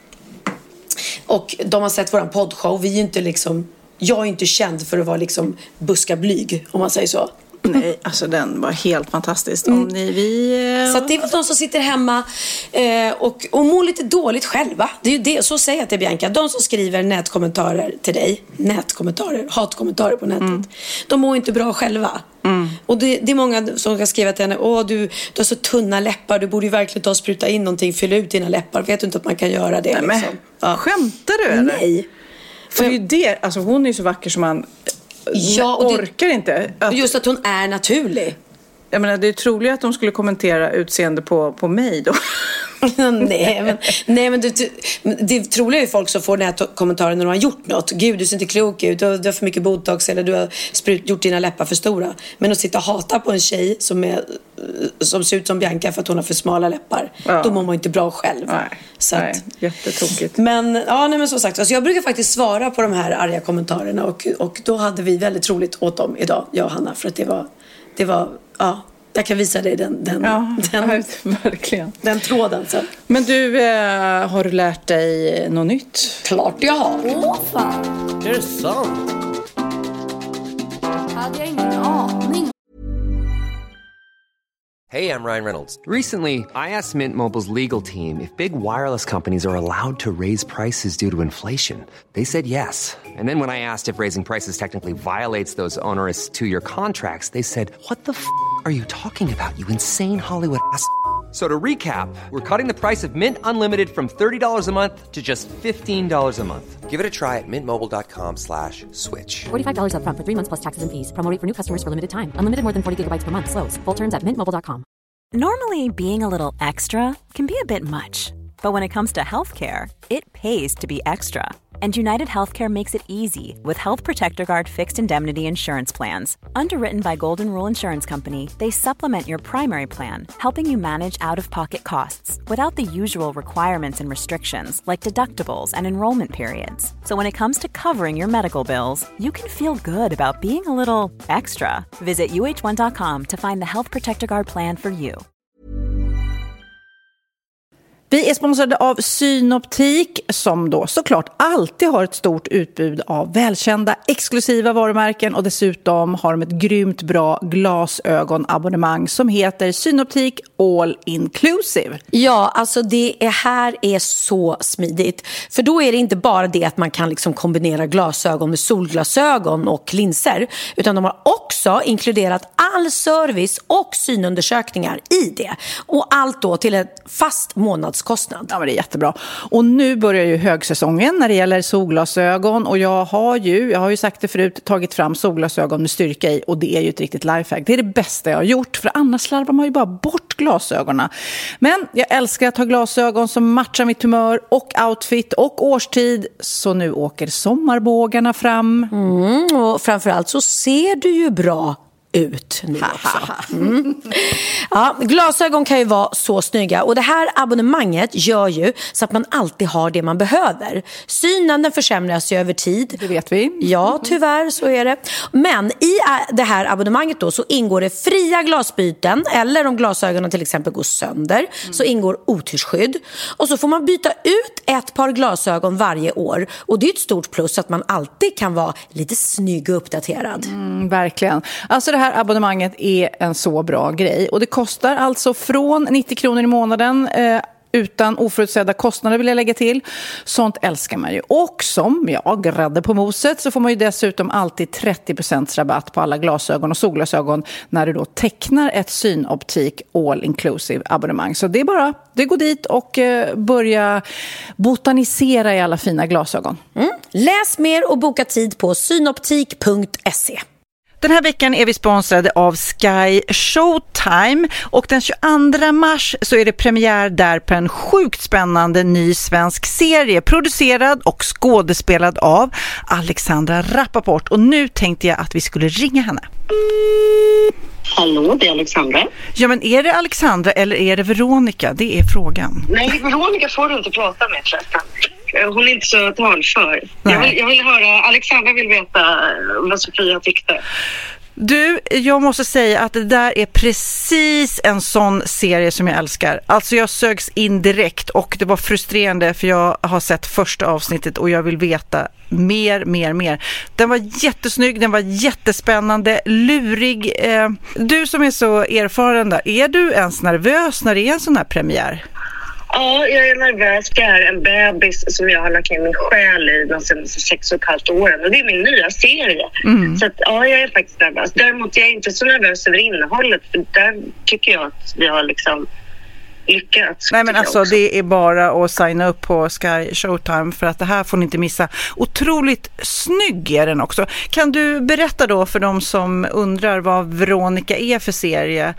Och de har sett våran poddshow. Vi är inte liksom, jag är inte känd för att vara liksom buskablyg, om man säger så. Nej, alltså den var helt fantastisk. Så att det är de som sitter hemma och mår lite dåligt själva. Det är ju det, så säger jag till Bianca. De som skriver nätkommentarer till dig, hatkommentarer på nätet, de mår inte bra själva. Och det är många som kan skriva till henne, du har så tunna läppar, du borde ju verkligen ta och spruta in någonting, fylla ut dina läppar. Vet du inte att man kan göra det? Nej, liksom? Skämtar du eller? Nej. För det är ju det, alltså hon är ju så vacker som man orkar inte. Just att hon är naturlig. Jag menar, det är troligt att de skulle kommentera utseende på mig då. nej, men det troliga är folk som får den här kommentaren när de har gjort något. Gud, du ser inte klok ut, du har för mycket botox, eller du har gjort dina läppar för stora. Men att sitta och hata på en tjej som ser ut som Bianca för att hon har för smala läppar, då mår man inte bra själv. Nej, jättetokigt. Men som sagt, alltså jag brukar faktiskt svara på de här arga kommentarerna, och då hade vi väldigt roligt åt dem idag, jag och Hanna, för att det var jag kan visa dig verkligen. Den tråden sen. Men du, har du lärt dig något nytt? Klart jag har. Fan. Är det sant? Hade jag ingen aning. Hey, I'm Ryan Reynolds. Recently, I asked Mint Mobile's legal team if big wireless companies are allowed to raise prices due to inflation. They said yes. And then when I asked if raising prices technically violates those onerous 2-year contracts, they said, what the f*** are you talking about, you insane Hollywood ass? So to recap, we're cutting the price of Mint Unlimited from $30 a month to just $15 a month. Give it a try at mintmobile.com/switch. $45 up front for 3 months plus taxes and fees. Promo rate for new customers for limited time. Unlimited more than 40 gigabytes per month. Slows full terms at mintmobile.com. Normally, being a little extra can be a bit much. But when it comes to healthcare, it pays to be extra. And United Healthcare makes it easy with Health Protector Guard fixed indemnity insurance plans. Underwritten by Golden Rule Insurance Company, they supplement your primary plan, helping you manage out-of-pocket costs without the usual requirements and restrictions like deductibles and enrollment periods. So when it comes to covering your medical bills, you can feel good about being a little extra. Visit uh1.com to find the Health Protector Guard plan for you. Vi är sponsrade av Synoptik som då såklart alltid har ett stort utbud av välkända exklusiva varumärken och dessutom har de ett grymt bra glasögonabonnemang som heter Synoptik All Inclusive. Ja, alltså det här är så smidigt. För då är det inte bara det att man kan liksom kombinera glasögon med solglasögon och linser, utan de har också inkluderat all service och synundersökningar i det. Och allt då till ett fast månadskostnad. Ja, men det är jättebra. Och nu börjar ju högsäsongen när det gäller solglasögon och jag har ju sagt det förut, tagit fram solglasögon med styrka i och det är ju ett riktigt lifehack. Det är det bästa jag har gjort för annars slarvar man ju bara bort glasögonen. Men jag älskar att ha glasögon som matchar mitt humör och outfit och årstid, så nu åker sommarbågarna fram. Och framförallt så ser du ju bra ut nu också. Ja, glasögon kan ju vara så snygga och det här abonnemanget gör ju så att man alltid har det man behöver. Synen den försämras ju över tid. Det vet vi. Ja, tyvärr så är det. Men i det här abonnemanget då så ingår det fria glasbyten eller om glasögonen till exempel går sönder så ingår otyrsskydd. Och så får man byta ut ett par glasögon varje år och det är ett stort plus att man alltid kan vara lite snygg och uppdaterad. Verkligen. Alltså det här abonnemanget är en så bra grej och det kostar alltså från 90 kronor i månaden utan oförutsedda kostnader vill jag lägga till. Sånt älskar man ju. Och som jag grädde på moset så får man ju dessutom alltid 30% rabatt på alla glasögon och solglasögon när du då tecknar ett Synoptik All Inclusive abonnemang. Så det är bara, det går dit och börja botanisera i alla fina glasögon. Läs mer och boka tid på synoptik.se. Den här veckan är vi sponsrade av Sky Showtime och den 22 mars så är det premiär där på en sjukt spännande ny svensk serie producerad och skådespelad av Alexandra Rappaport. Och nu tänkte jag att vi skulle ringa henne. Hallå, det är Alexandra. Ja, men är det Alexandra eller är det Veronica? Det är frågan. Nej, Veronica får du inte prata med förresten. Hon är inte så talför. Jag vill höra, Alexandra vill veta vad Sofia tyckte. Du, jag måste säga att det där är precis en sån serie som jag älskar. Alltså jag sögs in direkt och det var frustrerande för jag har sett första avsnittet och jag vill veta mer. Den var jättesnygg, den var jättespännande, lurig. Du som är så erfaren där, är du ens nervös när det är en sån här premiär? Ja, jag är nervös. Det är en bebis som jag har lagt ner min själ i de senaste 6,5 åren. Och det är min nya serie. Så att, ja, jag är faktiskt nervös. Däremot är jag inte så nervös över innehållet. För där tycker jag att vi har liksom lyckats. Nej, men alltså det är bara att signa upp på Sky Showtime för att det här får ni inte missa. Otroligt snygg är den också. Kan du berätta då för de som undrar vad Veronica är för serie?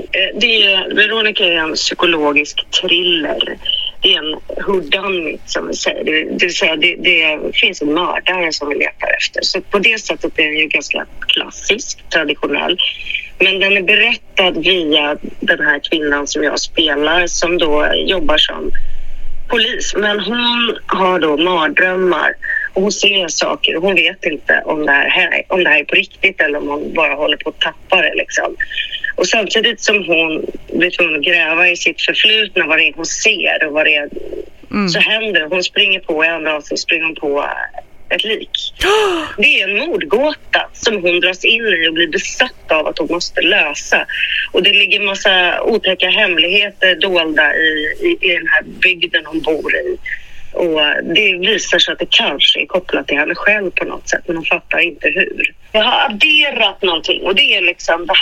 Veronica är en psykologisk thriller. Det är en whodunit som vi säger. Det vill säga det finns en mördare som vi letar efter. Så på det sättet är den ju ganska klassisk, traditionell. Men den är berättad via den här kvinnan som jag spelar som då jobbar som polis. Men hon har då mardrömmar och hon ser saker och hon vet inte om det här är på riktigt eller om hon bara håller på att tappa det liksom. Och samtidigt som hon blir tvungen att gräva i sitt förflutna, vad det är hon ser och vad det är, så händer hon springer på i andra avsnitt springer hon på ett lik. Det är en mordgåta som hon dras in i och blir besatt av att hon måste lösa. Och det ligger en massa otäcka hemligheter dolda i den här bygden hon bor i. Och det visar sig att det kanske är kopplat till henne själv på något sätt, men hon fattar inte hur. Jag har adderat någonting och det är liksom det här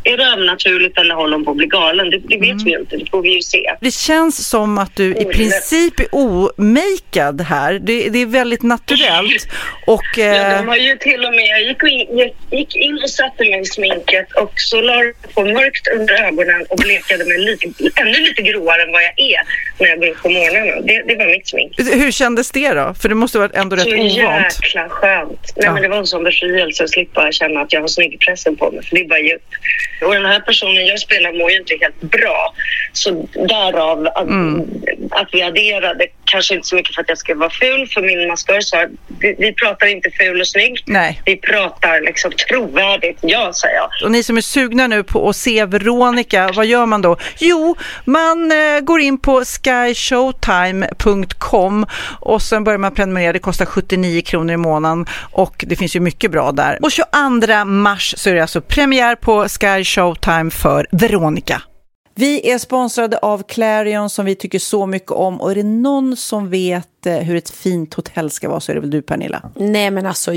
är det övernaturligt eller håller hon på att bli galen? Det vet vi inte, det får vi ju se. Det känns som att du i princip är omakead här. Det är väldigt naturellt. Och, ja, de har ju till och med, jag gick in och satte mig i sminket och så la jag på mörkt under ögonen och blekade mig ännu lite gråare än vad jag är när jag går upp på morgonen. Det var mitt smink. Hur kändes det då? För det måste vara ändå rätt ovant. Så jäkla skönt. Nej, men det var en sån befrielse att slippa känna att jag har snyggpressen på mig. För det är bara djup. Och den här personen jag spelar mår ju inte helt bra. Så därav att vi adderade, kanske inte så mycket för att jag ska vara ful, för min maskör sa vi pratar inte ful och snygg. Nej. Vi pratar liksom trovärdigt, ja, säger jag. Och ni som är sugna nu på att se Veronica, vad gör man då? Jo, man går in på skyshowtime.com och sen börjar man prenumerera. Det kostar 79 kronor i månaden och det finns ju mycket bra där. Och 22 mars så är det alltså premiär på Sky Showtime för Veronica. Vi är sponsrade av Clarion som vi tycker så mycket om, och är det någon som vet hur ett fint hotell ska vara så är det väl du, Pernilla? Nej, men alltså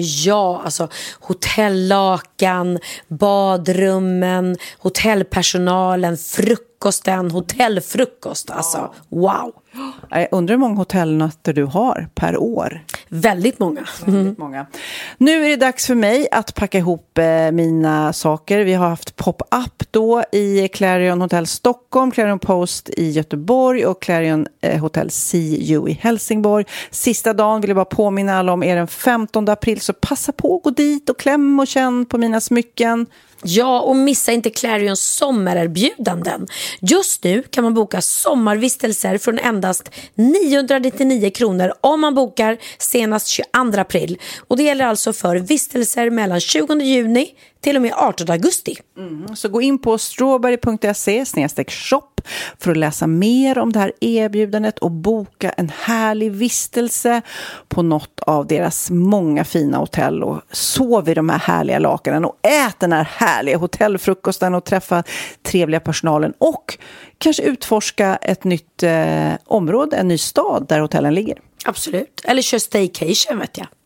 hotellakan, badrummen, hotellpersonalen, frukosten, hotellfrukost, alltså wow. Jag undrar hur många hotellnätter du har per år. Väldigt många. Väldigt många. Nu är det dags för mig att packa ihop mina saker. Vi har haft pop-up då i Clarion Hotel Stockholm, Clarion Post i Göteborg och Clarion Hotel CU i Helsingborg. Sista dagen vill jag bara påminna alla om är den 15 april, så passa på att gå dit och kläm och känn på mina smycken. Ja, och missa inte Clarions sommarerbjudanden. Just nu kan man boka sommarvistelser från endast 999 kronor om man bokar senast 22 april. Och det gäller alltså för vistelser mellan 20 juni till och med 18 augusti. Så gå in på strawberry.se/shop för att läsa mer om det här erbjudandet och boka en härlig vistelse på något av deras många fina hotell, och sov i de här härliga lakanen och ät den här härliga hotellfrukosten och träffa trevliga personalen och kanske utforska ett nytt område, en ny stad där hotellen ligger. Absolut, eller kör staycation, vet jag.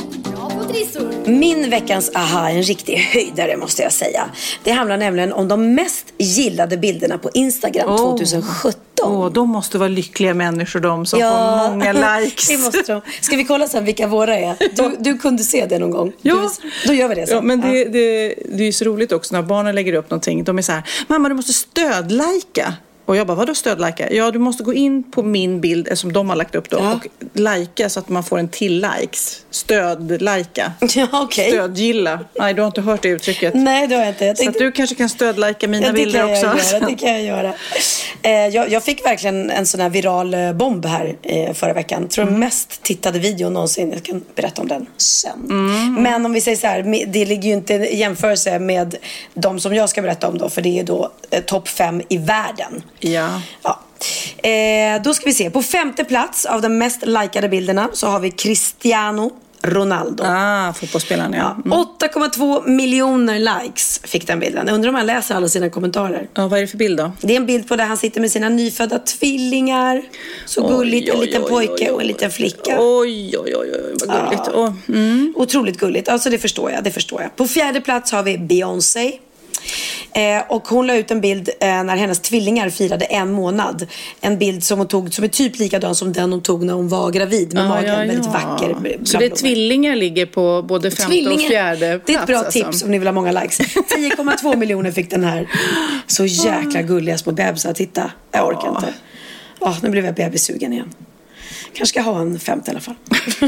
Min veckans aha är en riktig höjdare, måste jag säga. Det handlar nämligen om de mest gillade bilderna på Instagram 2017. De måste vara lyckliga människor, de som får många likes. Det måste de. Ska vi kolla sen vilka våra är? Du kunde se det någon gång. Ja. Då gör vi det sen. Ja, men det är ju så roligt också när barnen lägger upp någonting. De är så här: mamma, du måste stödlajka. Och jag bara, vadå stödlajka? Ja, du måste gå in på min bild som de har lagt upp då och lajka så att man får en till likes. Stödlajka. Ja, okej. Stödgilla. Nej, du har inte hört det uttrycket. Nej, det har jag inte. Så att du kanske kan stödlajka mina bilder också. Det kan jag göra. Jag fick verkligen en sån här viral bomb här förra veckan. Tror mest tittade video någonsin. Jag kan berätta om den sen. Men om vi säger så här, det ligger ju inte i jämförelse med de som jag ska berätta om då, för det är då topp 5 i världen. Ja. Då ska vi se. På 5:e plats av de mest likade bilderna så har vi Cristiano Ronaldo. Fotbollsspelaren, ja. 8,2 miljoner likes fick den bilden. Jag undrar om han läser alla sina kommentarer. Ja, vad är det för bild då? Det är en bild på där han sitter med sina nyfödda tvillingar. Så gulligt, en liten pojke och en liten flicka. Oj, vad gulligt. Otroligt gulligt, alltså det förstår jag. På 4:e plats har vi Beyoncé. Och hon la ut en bild när hennes tvillingar firade 1 månad. En bild som hon tog som är typ likadan som den hon tog när hon var gravid med magen, väldigt vacker. Så det är tvillingar ligger på både 5:e och 4:e plats. Det är ett bra tips om ni vill ha många likes. 10,2 miljoner fick den här. Så jäkla gulliga små bebisar. Titta, jag orkar inte. Nu blev jag bebissugen igen. Kanske ska ha en 5:e i alla fall.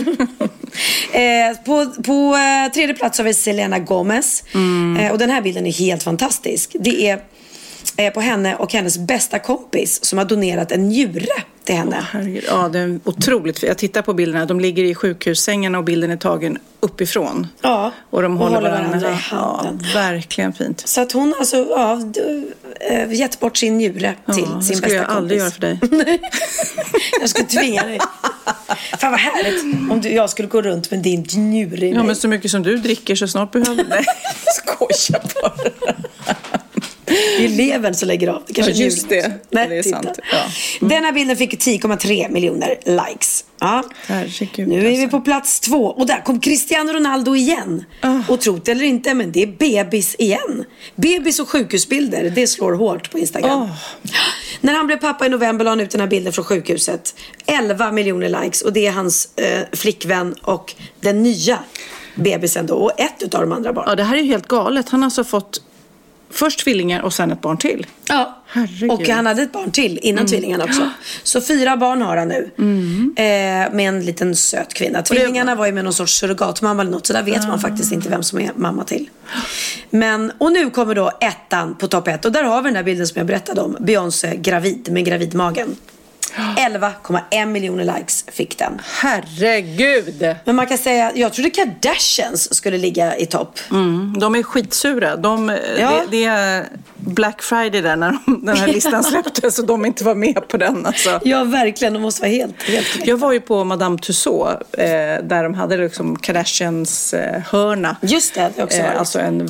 På 3:e plats har vi Selena Gomez. Och den här bilden är helt fantastisk. Det är på henne och hennes bästa kompis som har donerat en njure till henne. Ja, det är otroligt. Jag tittar på bilderna. De ligger i sjukhussängen och bilden är tagen uppifrån. Ja. Och de håller varandra i handen. Ja, verkligen fint. Så att hon alltså gett bort sin njure till sin bästa kompis. Det skulle jag aldrig göra för dig. Jag skulle tvinga dig. Fan vad härligt om jag skulle gå runt med din njure i mig. Ja, men så mycket som du dricker så snart behöver. Nej, skoja bara. Det är levern som lägger av. Ja, just det. Nej, det är titta. sant. Ja. Den här bilden fick 10,3 miljoner likes. Ja. Herregud, nu är vi på plats 2. Och där kom Cristiano Ronaldo igen. Och trot eller inte, men det är bebis igen. Bebis och sjukhusbilder, det slår hårt på Instagram. När han blev pappa i november la han ut den här bilden från sjukhuset. 11 miljoner likes. Och det är hans flickvän och den nya bebisen då. Och ett av de andra barnen. Ja, det här är ju helt galet. Han har alltså fått först tvillingar och sen ett barn till. Ja, herregud. Och han hade ett barn till innan tvillingarna också. Så 4 barn har han nu. Med en liten söt kvinna. Tvillingarna var ju med någon sorts surrogatmamma eller något. Så där vet man faktiskt inte vem som är mamma till. Men, och nu kommer då ettan på topp 1. Och där har vi den där bilden som jag berättade om. Beyoncé gravid med gravidmagen. 11,1 miljoner likes fick den. Herregud. Men man kan säga, jag trodde Kardashians skulle ligga i topp. De är skitsura. Det är Black Friday där när den här listan släpptes. Så de inte var med på den alltså. Ja, verkligen, de måste vara helt Jag var ju på Madame Tussauds där de hade liksom Kardashians hörna. Just det också alltså en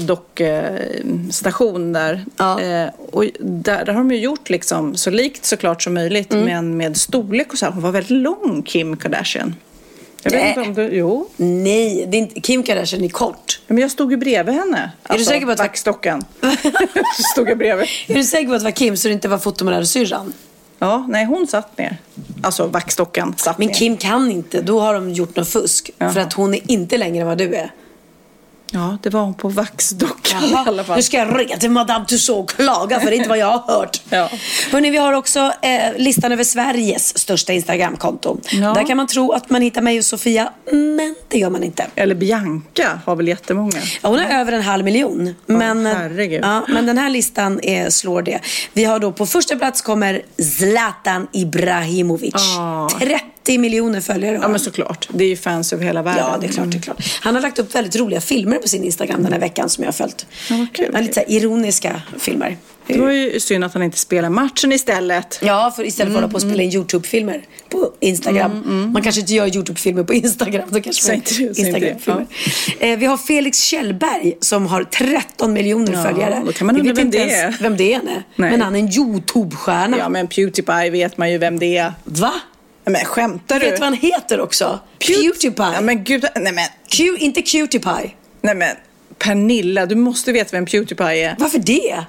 vaxdockstation där. Och där har de ju gjort liksom så likt såklart som möjligt. Men med storlek och så här. Hon var väldigt lång, Kim Kardashian. Jag vet inte om du... Jo. Nej, det är inte... Kim Kardashian är kort. Men jag stod ju bredvid henne. Är du säker på att vaxdockan? Stod jag bredvid. Är du säker på att det var Kim så det inte var fotomodell syrran? Ja, nej, hon satt ner. Alltså vaxdockan satt ner. Men Kim kan inte. Då har de gjort något fusk. För att hon är inte längre vad du är. Ja, det var hon på vaxdockan i alla fall. Nu ska jag ringa till Madame Tussauds och klaga för det är inte vad jag har hört. Hörrni, vi har också listan över Sveriges största Instagramkonton. Där kan man tro att man hittar mig och Sofia, men det gör man inte. Eller Bianca har väl jättemånga. Ja, hon har över 500 000. Men, herregud. Men den här listan slår det. Vi har då på första plats kommer Zlatan Ibrahimovic. 30 miljoner följare. Ja, men såklart. Det är ju fans över hela världen. Ja, det är klart, det är klart. Han har lagt upp väldigt roliga filmer på sin Instagram den här veckan som jag har följt. Lite så här ironiska filmer. Det var ju synd att han inte spelar matchen istället. Ja, för istället för att hålla på att spela in YouTube-filmer på Instagram. Man kanske inte gör YouTube-filmer på Instagram. Då kanske Instagram-filmer. Vi har Felix Kjellberg som har 13 miljoner följare. Då kan man undra vem det är. Vem det är. Men han är en YouTube-stjärna. Ja, men PewDiePie vet man ju vem det är. Va? Men skämtar du? Vet vad han heter också? PewDiePie. Ja, men gud, nej men. Inte Cutie-Pie. Nej men, Pernilla, du måste veta vem PewDiePie är. Varför det?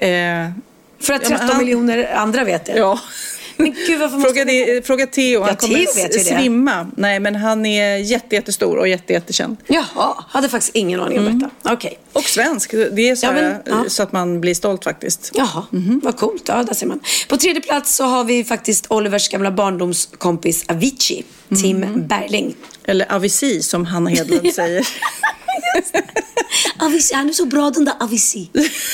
För att 13 miljoner andra vet det. Ja. Men gud, varför fråga Theo, han kommer svimma. Nej, men han är jättestor och jättekänd. Jaha, hade faktiskt ingen aning om detta. Okej. Och svensk, det är så att man blir stolt faktiskt. Jaha, vad coolt. Ja, där ser man. På tredje plats så har vi faktiskt Olivers gamla barndomskompis Avicii, Tim Bergling. Eller Avicii som Hanna Hedlund säger. Avicii, han är så bra den där Avicii.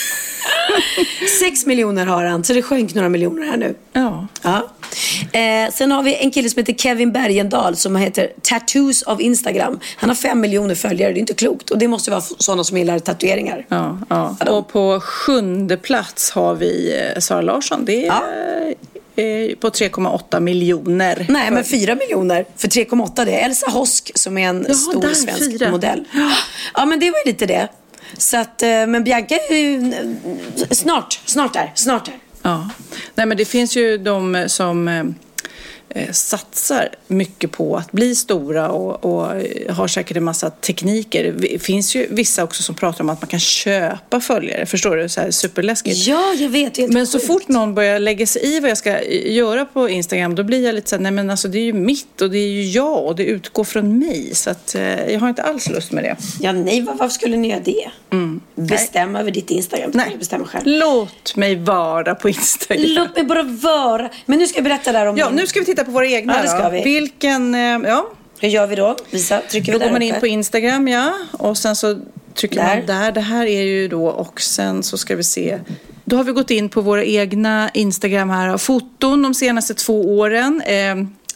6 miljoner har han, så det sjönk några miljoner här nu. Ja. Sen har vi en kille som heter Kevin Bergendahl som heter Tattoos of Instagram. Han har 5 miljoner följare, det är inte klokt. Och det måste vara sådana som gillar tatueringar. Ja. Och på 7:e plats har vi Sara Larsson. Det är på 3,8 miljoner. Nej, men 4 miljoner. För 3,8 det är Elsa Hosk som är en stor svensk modell. Ja, men det var ju lite det. Så att, men Bianca är ju snart där. Ja. Nej, men det finns ju de som satsar mycket på att bli stora och har säkert en massa tekniker. Det finns ju vissa också som pratar om att man kan köpa följare. Förstår du? Så här superläskigt. Ja, jag vet. Men så fort någon börjar lägga sig i vad jag ska göra på Instagram, då blir jag lite så här, nej men alltså det är ju mitt och det är ju jag och det utgår från mig. Så att jag har inte alls lust med det. Ja, nej, varför skulle ni göra det? Bestämma över ditt Instagram. Nej, bestämma själv. Låt mig vara på Instagram. Låt mig bara vara. Men nu ska jag berätta där om... Ja, nu ska vi titta på våra egna. Ja, det ska vi. Vilken, Hur gör vi då? Visa, trycker vi där går man uppe. in på Instagram, och sen så trycker man där. Det här är ju då, och sen så ska vi se. Då har vi gått in på våra egna Instagram här. Foton de senaste 2 åren.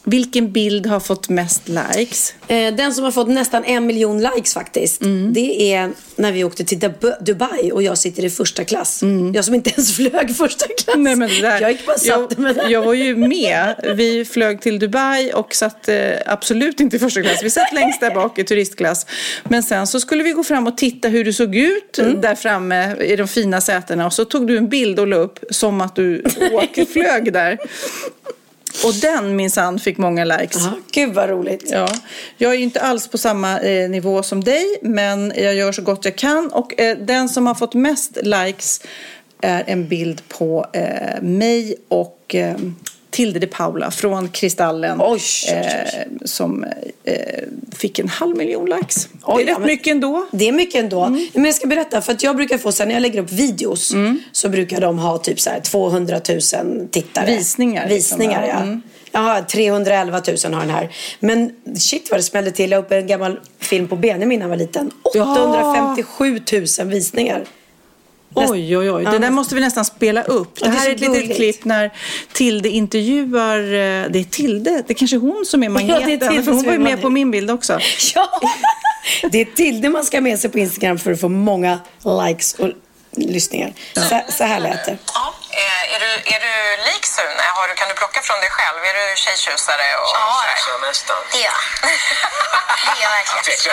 Vilken bild har fått mest likes? Den som har fått nästan 1 miljon likes faktiskt. Det är när vi åkte till Dubai och jag sitter i första klass. Jag som inte ens flög första klass. Nej, men det där, jag gick bara satte med det. Jag var ju med. Vi flög till Dubai och satt absolut inte i första klass. Vi satt längst där bak i turistklass. Men sen så skulle vi gå fram och titta hur det såg ut där framme i de fina sätena. Och så tog du en bild och la upp som att du flög där. Och den minsann fick många likes. Aha, gud vad roligt. Ja, jag är ju inte alls på samma nivå som dig, men jag gör så gott jag kan. Och den som har fått mest likes är en bild på mig och Tilde de Paula från Kristallen. Som fick 500 000 likes. Det är rätt mycket ändå. Det är mycket ändå. Men jag ska berätta, för att jag brukar få, sen när jag lägger upp videos så brukar de ha typ så här 200 000 tittare. Visningar liksom, ja. Jag har 311 000 har den här. Men shit vad det smällde till. Jag upp en gammal film på Benjamin när jag var liten. 857 000 visningar. Oj. Det där måste vi nästan spela upp. Det här är ett litet klipp när Tilde intervjuar. Det är Tilde. Det är kanske hon som är magneten. För hon var ju med på min bild också. Ja, det är Tilde man ska med sig på Instagram för att få många likes och lyssningar. Så här lät det. Ja. Är du lik Sune? Kan du plocka från dig själv? Är du tjejtjusare? Och Ja, nästan. Ja. Det är jag verkligen.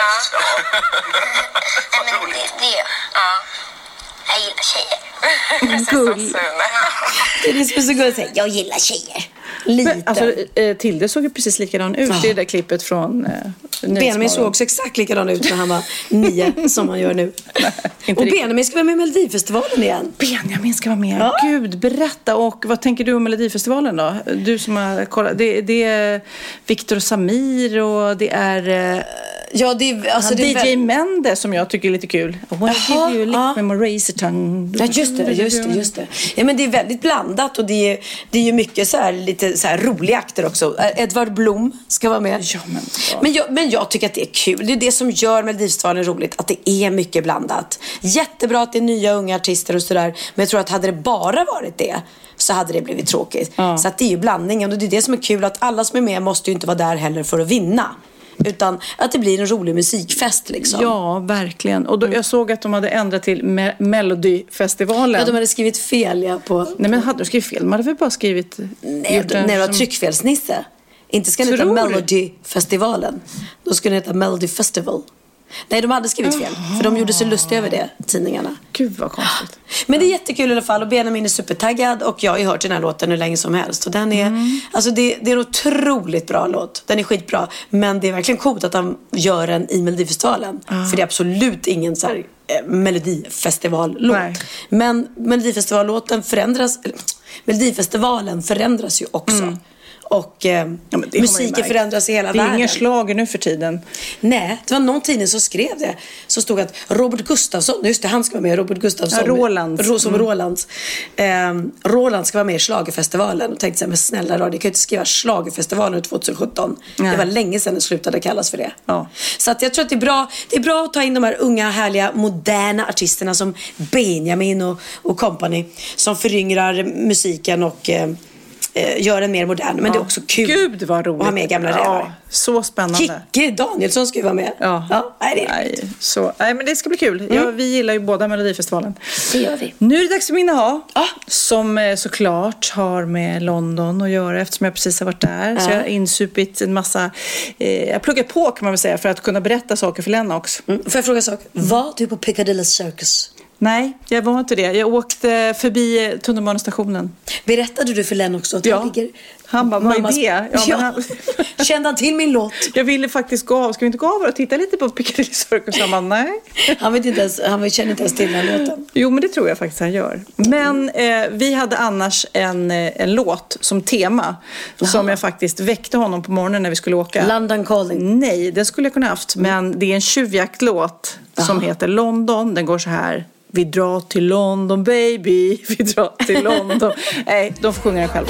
Ja. Jag gillar tjejer. Precis som Sune. Det är så gulligt att säga. Jag gillar tjejer. Lite. Men, alltså, Tilde såg ju precis likadan ut i det där klippet från Benjamin såg också exakt likadan ut när han var 9 som han gör nu. Och Benjamin ska vara med i Melodifestivalen igen. Benjamin ska vara med. Ja. Gud, berätta. Och vad tänker du om Melodifestivalen då? Du som har kollat. Det är Victor Samir och det är... Ja, det är, alltså DJ Mendes som jag tycker är lite kul. I wanna give you a lick with my razor tongue. Ja, just det. Ja, men det är väldigt blandat och det är ju mycket så här, lite så här roliga akter också. Edvard Blom ska vara med. Ja, men jag tycker att det är kul. Det är det som gör Melodifestivalen roligt, att det är mycket blandat. Jättebra att det är nya unga artister och sådär. Men jag tror att hade det bara varit det så hade det blivit tråkigt. Ja. Så att det är ju blandningen och det är det som är kul, att alla som är med måste ju inte vara där heller för att vinna. Utan att det blir en rolig musikfest liksom. Ja, verkligen. Och då, jag såg att de hade ändrat till Melodifestivalen. Ja, de hade skrivit fel på... Nej, men hade de skrivit fel? De hade väl bara skrivit... Nej, det var tryckfelsnisse. Inte ska det heta Melodifestivalen. Då ska det heta Melody Festival. Nej, de hade skrivit fel. För de gjorde sig lustiga över det, tidningarna. Gud vad konstigt. Men det är jättekul i alla fall. Och Benjamin är supertaggad. Och jag har ju hört den här låten hur länge som helst. Och den är, alltså det är en otroligt bra låt. Den är skitbra. Men det är verkligen coolt att han gör den i Melodifestivalen. För det är absolut ingen så här Melodifestivallåt. Men Melodifestivallåten förändras. Melodifestivalen förändras ju också. Och musiken förändras i hela världen. Det är ingen slager nu för tiden. Nej, det var någon tidning som skrev det. Så stod att Robert Gustafsson, just det, han ska vara med. Robert Gustafsson, Rolands. Roland ska vara med i Schlagerfestivalen. Och tänkte så här, men snälla då, det kan ju inte skriva Schlagerfestivalen 2017. Nej. Det var länge sedan det slutade kallas för det. Ja. Så att jag tror att det är bra att ta in de här unga, härliga, moderna artisterna som Benjamin och company, som föryngrar musiken och gör den mer modern. Men det är också kul. Gud vad roligt. Att ha med gamla rävar. Så spännande. Kicke Danielsson ska ju vara med. Men det ska bli kul. Vi gillar ju båda Melodifestivalen. Det gör vi. Nu är det dags för min som såklart har med London att göra, eftersom jag precis har varit där. Så jag har insupit en massa jag pluggar på, kan man väl säga, för att kunna berätta saker för Lennox. Får jag fråga en sak? Var du på Piccadilly Circus? Nej, jag var inte det. Jag åkte förbi tunnelbanestationen. Berättade du för Lennox att han ligger... Han bara, vad är det? Ja. Kände han till min låt? Jag ville faktiskt gå av. Ska vi inte gå av och titta lite på Piccadilly Circus? Han bara, nej. Han känner inte ens till den här låten. Jo, men det tror jag faktiskt han gör. Men vi hade annars en låt som tema. Som jag faktiskt väckte honom på morgonen när vi skulle åka. London Calling? Nej, det skulle jag kunna haft. Men det är en tjuvjaktlåt som heter London. Den går så här. Vi drar till London, baby. Vi drar till London. Nej, de får sjunga den själva.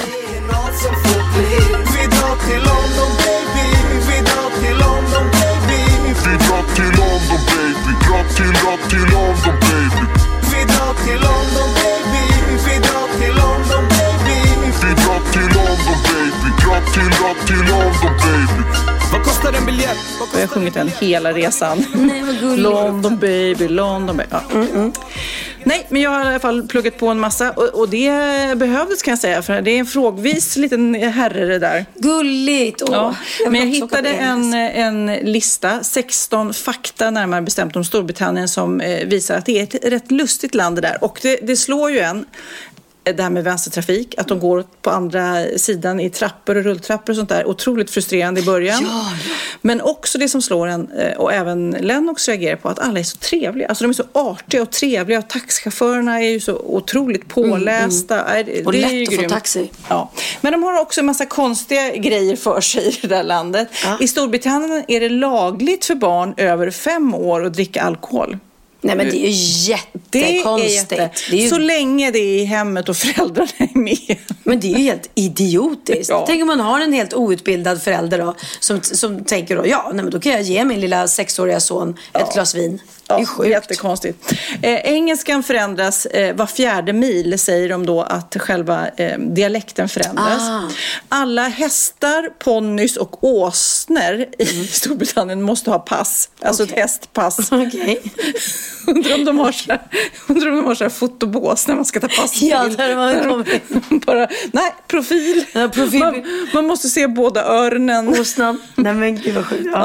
Vi drar till London, baby. Vi drar till London, baby. Vi drar till London, baby. Drar till London, baby. Vi drar till London, baby. Vi drar till London, baby. Vi drar till London, baby. Drar till London baby. Vad kostar en biljett? Jag har sjungit den hela resan. Nej, vad gulligt. London baby, London baby. Ja. Nej, men jag har i alla fall pluggat på en massa. Och det behövdes, kan jag säga. För det är en frågvis liten herre det där. Gulligt. Ja. Men jag hittade en lista, 16 fakta närmare bestämt om Storbritannien, som visar att det är ett rätt lustigt land det där. Och det slår ju en, det här med vänstertrafik, att de går på andra sidan i trappor och rulltrappor och sånt där. Otroligt frustrerande i början. Ja. Men också det som slår en, och även Lennox reagerar på, att alla är så trevliga. Alltså de är så artiga och trevliga, och taxichaufförerna är ju så otroligt pålästa. Och det lätt att få taxi. Ja. Men de har också en massa konstiga grejer för sig i det där landet. Ja. I Storbritannien är det lagligt för barn över 5 år att dricka alkohol. Nej, men det är ju jättekonstigt. Det är ju... Så länge det är i hemmet och föräldrarna är med. Men det är ju helt idiotiskt. Ja. Tänk om man har en helt outbildad förälder då, som tänker då, nej, men då kan jag ge min lilla 6-åriga son ett glas vin. Det är sjukt. Jättekonstigt. Engelskan förändras var 4:e mil, säger de då, att själva dialekten förändras. Alla hästar, ponnys och åsner i Storbritannien måste ha pass. Alltså ett hästpass. Undrar om de har så här fotobås när man ska ta pass. Ja, där var bara, nej, profil. Ja, profil. Man måste se båda öronen. Åsnan. Nej, men gud vad sjukt.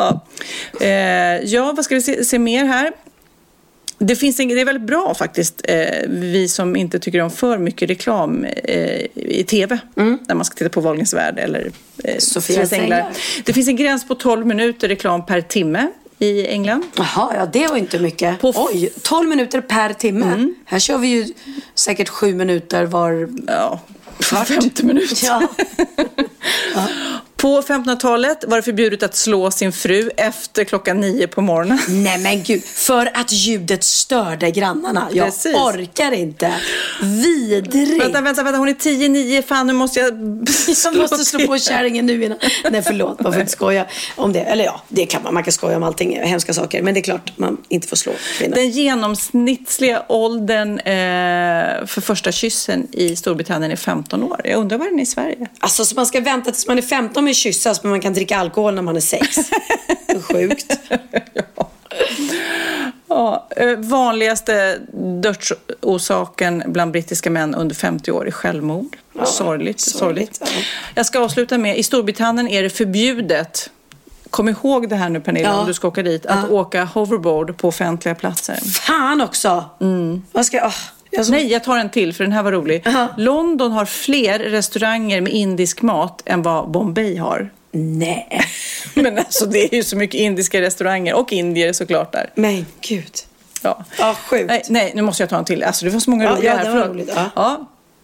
Ja, vad ska vi se mer här? Det är väldigt bra faktiskt, vi som inte tycker om för mycket reklam i tv, när man ska titta på Wahlgrens värld eller Sofias änglar. Det finns en gräns på 12 minuter reklam per timme i England. Jaha, ja, det var inte mycket. Oj, 12 minuter per timme. Här kör vi ju säkert 7 minuter var... Ja, 50 minuter. Ja. Ja. På 1500-talet var det förbjudet att slå sin fru efter 9:00 på morgonen. Nej men gud, för att ljudet störde grannarna. Jag orkar inte. Vidrigt. Vänta, hon är 10-9. Fan, nu måste jag måste slå på kärringen nu innan. Nej, förlåt, man får inte skoja om det. Eller ja, det kan man kan skoja om allting, hemska saker. Men det är klart, man inte får slå kvinnor. Den genomsnittliga åldern för första kyssen i Storbritannien är 15 år. Jag undrar vad den är i Sverige. Alltså, så man ska vänta tills man är 15 med kyssas, men man kan dricka alkohol när man är 6. Det är sjukt. Ja, vanligaste dödsorsaken bland brittiska män under 50 år är självmord. Ja, sorgligt. Ja. Jag ska avsluta med, i Storbritannien är det förbjudet, kom ihåg det här nu Pernilla, om du ska åka dit, att åka hoverboard på offentliga platser. Fan också! Vad ska Nej, jag tar en till för den här var rolig. London har fler restauranger med indisk mat än vad Bombay har. Nej. Men alltså det är ju så mycket indiska restauranger och indier såklart där. Men gud. Ja, sjukt. Nej, nu måste jag ta en till. Alltså det var så många roliga här. Det var roligt. Ja.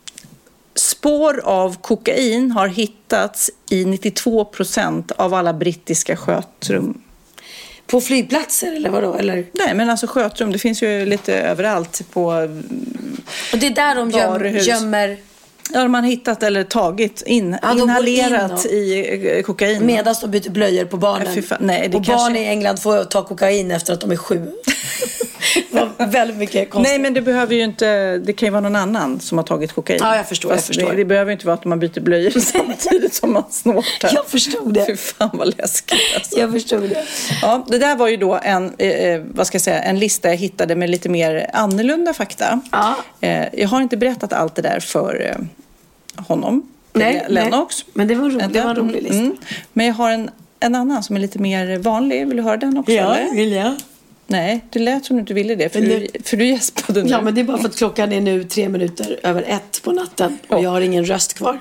Spår av kokain har hittats i 92% av alla brittiska skötrum. På flygplatser eller vadå? Eller? Nej, men alltså skötrum, det finns ju lite överallt på. Och det är där de gömmer. Ja, de har hittat eller tagit inhalerat i kokain. Medan de byter blöjor på barnen. Nej, det och barn i England får ta kokain efter att de är 7. Det var väldigt mycket konstigt. Nej, men det behöver ju inte. Det kan ju vara någon annan som har tagit kokain. Ja, jag förstår. Det behöver inte vara att man byter blöjor samtidigt som man snortar. Jag förstod det. Fy fan vad läskigt alltså. Jag förstod det. Ja, det där var ju då en lista jag hittade med lite mer annorlunda fakta. Ja. Jag har inte berättat allt det där för honom. Lennox. Nej. Men det var en rolig lista. Men jag har en annan som är lite mer vanlig. Vill du höra den också? Ja, eller? vill jag. Nej, det lät som du inte ville det. För du gäspade nu. Ja, men det är bara för att klockan är nu 3:03 på natten. Och jag har ingen röst kvar.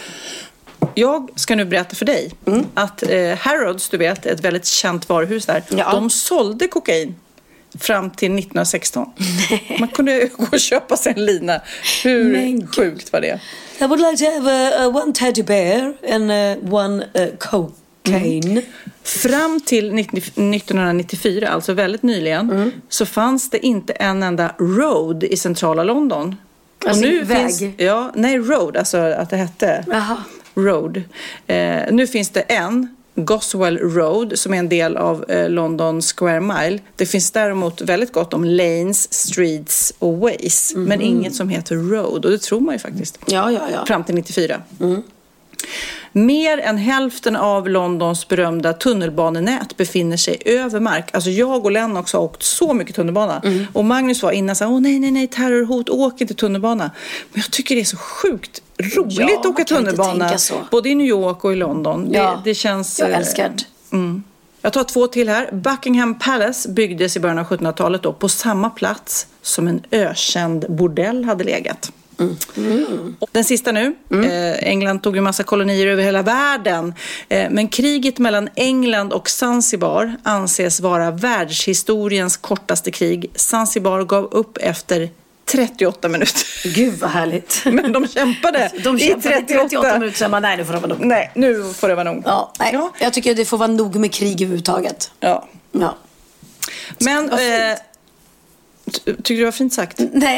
Jag ska nu berätta för dig att Harrods, du vet, ett väldigt känt varuhus där. Ja. De sålde kokain fram till 1916. Nej. Man kunde gå och köpa sig en lina. Hur sjukt var det? I would like to have one teddy bear and one cocaine. Fram till 1994, alltså väldigt nyligen, så fanns det inte en enda road i centrala London. Alltså och nu väg? Road, alltså att det hette road. Nu finns det en Goswell Road som är en del av London Square Mile. Det finns däremot väldigt gott om lanes, streets och ways. Men inget som heter road. Och det tror man ju faktiskt. Ja. Fram till 94. Mer än hälften av Londons berömda tunnelbanenät befinner sig över mark. Alltså jag och Lennox har åkt så mycket tunnelbana. Och Magnus var innan så här, nej, terrorhot, åk inte tunnelbana. Men jag tycker det är så sjukt roligt att åka tunnelbana. Både i New York och i London. Det känns... Jag älskar det. Jag tar 2 till här. Buckingham Palace byggdes i början av 1700-talet då, på samma plats som en ökänd bordell hade legat. Den sista nu. England tog ju massa kolonier över hela världen. Men kriget mellan England och Zanzibar anses vara världshistoriens kortaste krig. Zanzibar gav upp efter 38 minuter. Gud vad härligt. Men de kämpade. De kämpade i 38 minuter. Så man, nej, nu får det vara nog. Nej, nu får det vara nog. Ja, nej. Ja. Jag tycker det får vara nog med krig överhuvudtaget. Ja. Men tycker du det var fint sagt? Nej.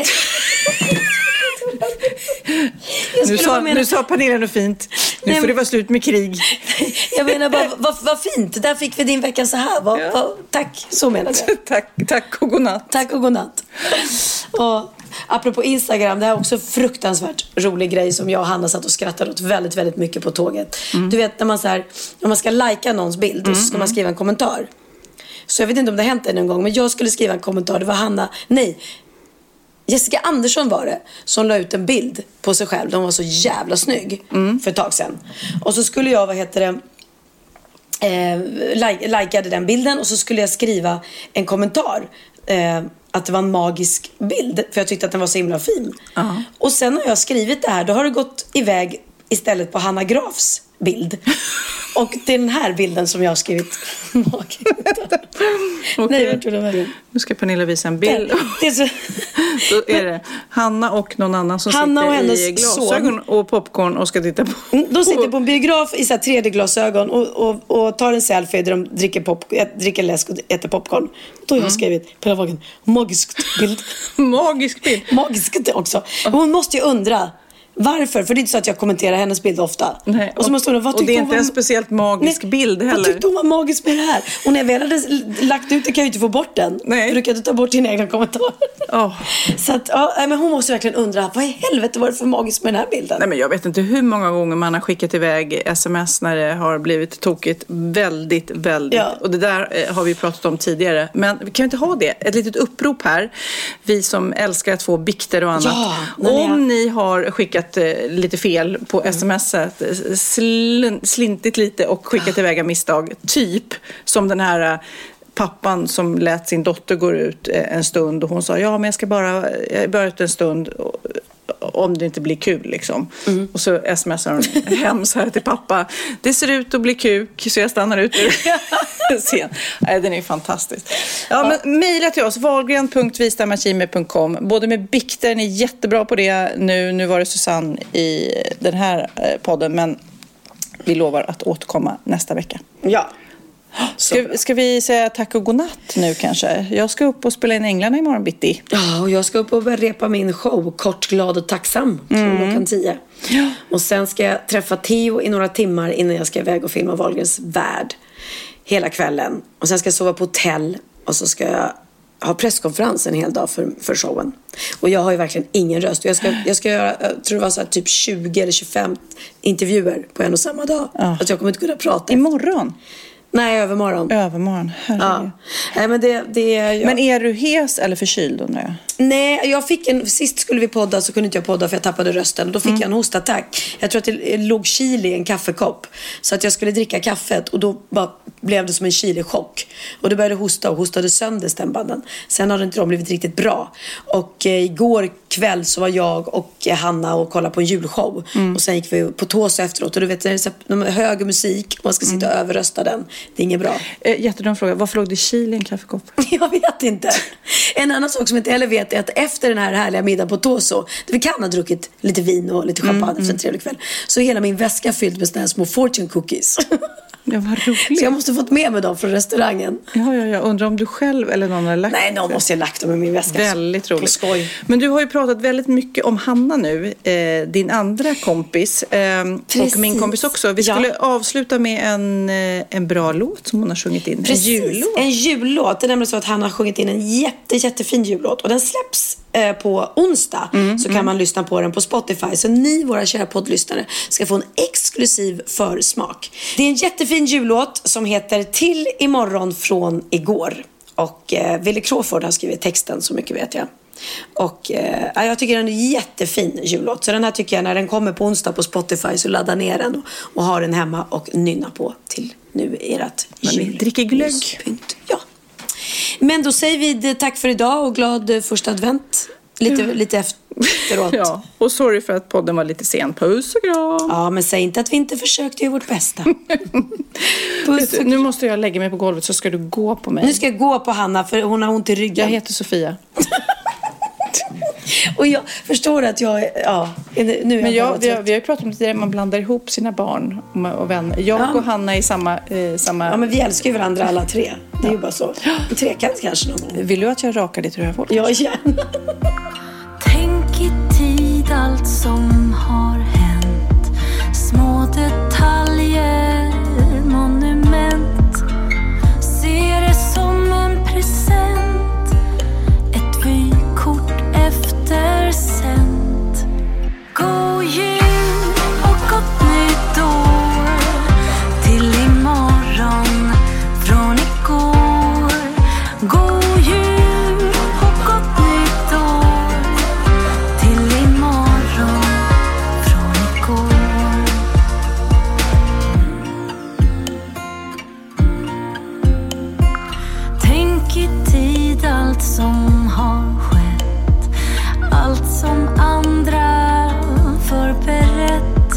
Nu sa Pernilla något fint. Nu får det vara slut med krig. Jag menar bara, vad fint. Där fick vi din vecka så här. Tack, så menar jag. Tack och godnatt. Tack och godnatt. Och apropå Instagram, det här är också fruktansvärt rolig grej som jag och Hanna satt och skrattade åt väldigt, väldigt mycket på tåget. Du vet, när man ska lajka någons bild och så ska man skriva en kommentar. Så jag vet inte om det har hänt en gång, men jag skulle skriva en kommentar. Det var Jessica Andersson var det som la ut en bild på sig själv. De var så jävla snygg för ett tag sedan. Och så skulle jag, likade den bilden. Och så skulle jag skriva en kommentar att det var en magisk bild. För jag tyckte att den var så himla fin. Och sen när jag skrivit det här, då har det gått iväg istället på Hanna Grafs bild. Och det är den här bilden som jag har skrivit. Nej, jag tror det var det. Nu ska Pernilla visa en bild. Det är så... Då är det Hanna och någon annan som sitter i glasögon och popcorn och ska titta på. De sitter på en biograf i så här 3D-glasögon och tar en selfie där de dricker läsk och äter popcorn. Då har jag skrivit på den magisk bild. Magisk bild. Magisk också. Hon måste ju undra varför? För det är inte så att jag kommenterar hennes bild ofta. Nej, och så måste hon, och det är inte en speciellt magisk bild heller. Vad tyckte hon var magisk med det här? Och när jag väl hade lagt ut det kan jag ju inte få bort den. Nej. Du kan inte ta bort dina egna kommentarer. Så att, men hon måste verkligen undra, vad i helvete var det för magiskt med den här bilden? Nej, men jag vet inte hur många gånger man har skickat iväg sms när det har blivit tokigt. Väldigt. Och det där har vi pratat om tidigare. Men vi kan inte ha det. Ett litet upprop här. Vi som älskar att få bikter och annat. Om ni har skickat lite fel på smset, slintit lite och skickat iväg en misstag, typ som den här pappan som lät sin dotter gå ut en stund och hon sa, men jag ska bara ut en stund om det inte blir kul liksom. Och så smsar hon hem så här till pappa, det ser ut att bli kuk så jag stannar ut sen. Nej, den är fantastisk. Men mejla till oss wahlgren.vistamachime.com. Både med bikter, ni är jättebra på det nu var det Susanne i den här podden, men vi lovar att återkomma nästa vecka. Ska vi säga tack och godnatt nu kanske? Jag ska upp och spela in Änglarna imorgon bitti. Ja, och jag ska upp och repa min show Kort, glad och tacksam klockan 10. Och sen ska jag träffa Theo i några timmar innan jag ska iväg och filma Wahlgrens värld hela kvällen. Och sen ska jag sova på hotell och så ska jag ha presskonferens en hel dag för showen. Och jag har ju verkligen ingen röst. Jag ska göra, jag tror det var så här typ 20 eller 25 intervjuer på en och samma dag. Att jag kommer inte kunna prata. Imorgon? Nej, övermorgon. Herregud. Nej, men Men är du hes eller förkyld undrar jag? Nej, jag fick sist skulle vi podda så kunde inte jag podda för jag tappade rösten. Då fick jag en hostattack. Jag tror att det låg chili i en kaffekopp. Så att jag skulle dricka kaffet och då bara blev det som en chilichock. Och då började hosta och hostade sönder stämbanden. Sen hade inte de blivit riktigt bra. Och igår kväll så var jag och Hanna och kollade på en julshow. Och sen gick vi på tås efteråt. Och du vet, det är hög musik och man ska sitta och överrösta den. Det är inget bra. Jättedum fråga. Varför låg det chili i en kaffekopp? Jag vet inte. En annan sak som jag inte heller vet är att efter den här härliga middagen på Toso, där vi kan ha druckit lite vin och lite champagne efter en trevlig kväll, så är hela min väska fylld med såna här små fortune cookies. Det var roligt. Så jag måste fått med mig dem från restaurangen. Jag undrar om du själv eller någon har lagt. Nej, någon måste jag lagt dem i min väska. Väldigt roligt. Skoj. Men du har ju pratat väldigt mycket om Hanna nu, din andra kompis och min kompis också. Vi skulle avsluta med en bra låt som hon har sjungit in. Precis. En jullåt. Det är nämligen så att Hanna har sjungit in en jättefin jullåt och den släpps på onsdag så kan man lyssna på den på Spotify. Så ni, våra kära poddlyssnare, ska få en exklusiv försmak. Det är en jättefin jullåt som heter Till imorgon från igår. Och Wille Crawford har skrivit texten, så mycket vet jag. Och jag tycker den är en jättefin jullåt. Så den här tycker jag, när den kommer på onsdag på Spotify, så ladda ner den och ha den hemma och nynna på till nu ert jul. Dricker glögg. Ja. Men då säger vi tack för idag och glad första advent. Lite efteråt. Ja, och sorry för att podden var lite sen. Puss och kram. Ja, men säg inte att vi inte försökte göra vårt bästa. Nu måste jag lägga mig på golvet, så ska du gå på mig. Nu ska jag gå på Hanna, för hon har ont i ryggen. Jag heter Sofia. Och jag förstår att jag nu är vi har ju pratat om det, man blandar ihop sina barn och vänner. Jag och Hanna i samma... Ja, men vi älskar ju varandra alla tre. Det är ju bara så. En trekant kanske någon gång. Vill du att jag rakar ditt rövhål? Ja, gärna. Tänk i tid allt som har hänt. Små detaljer, monument. Se det som en present. Ett vykort eftersänt. God jul och gott nytt år. Till imorgon från igår. God jul och gott nytt år. Till imorgon från igår. Tänk i tid allt som har skett. Allt som andra förberett.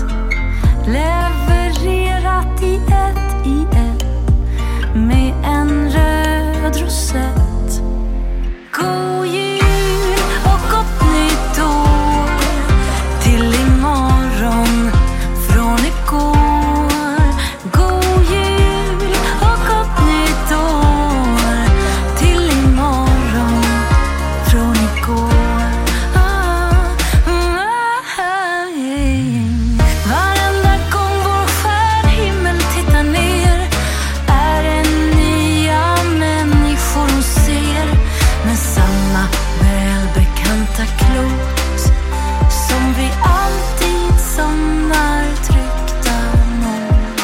Levererat i ett med en röd rosett. God jul och gott nytt år. Till imorgon från igår. God jul och gott nytt år. Till imorgon från igår. Varenda gång vår stjärnhimmel tittar ner är det nya människor hon ser. Med samma välbekanta klot som vi alltid somnar tryckta mot.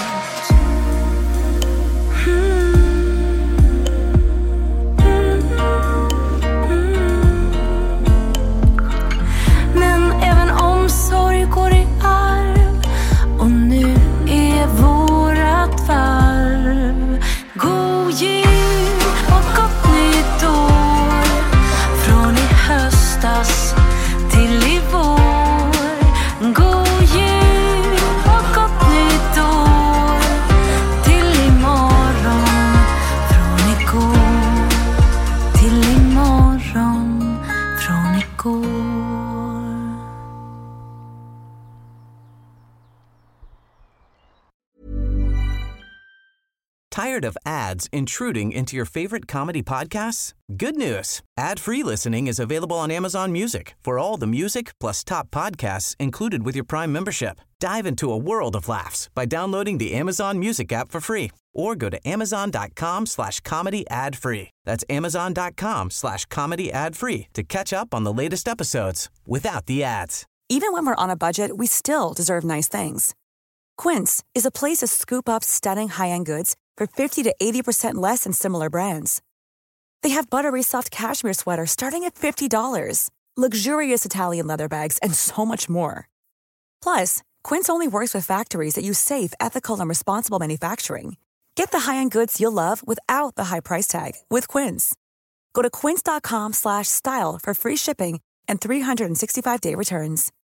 Men även omsorg går i arv. Och nu är vårat varv. God jul och gott nytt år. Från i höstas till i vår. God jul och gott nytt år. Till imorgon från igår. Till imorgon från igår. Tired of ads intruding into your favorite comedy podcasts? Good news. Ad-free listening is available on Amazon Music for all the music plus top podcasts included with your Prime membership. Dive into a world of laughs by downloading the Amazon Music app for free or go to amazon.com/comedy ad-free. That's amazon.com/comedy ad-free to catch up on the latest episodes without the ads. Even when we're on a budget, we still deserve nice things. Quince is a place to scoop up stunning high-end goods for 50 to 80% less than similar brands. They have buttery soft cashmere sweaters starting at $50, luxurious Italian leather bags, and so much more. Plus, Quince only works with factories that use safe, ethical, and responsible manufacturing. Get the high-end goods you'll love without the high price tag with Quince. Go to quince.com/style for free shipping and 365-day returns.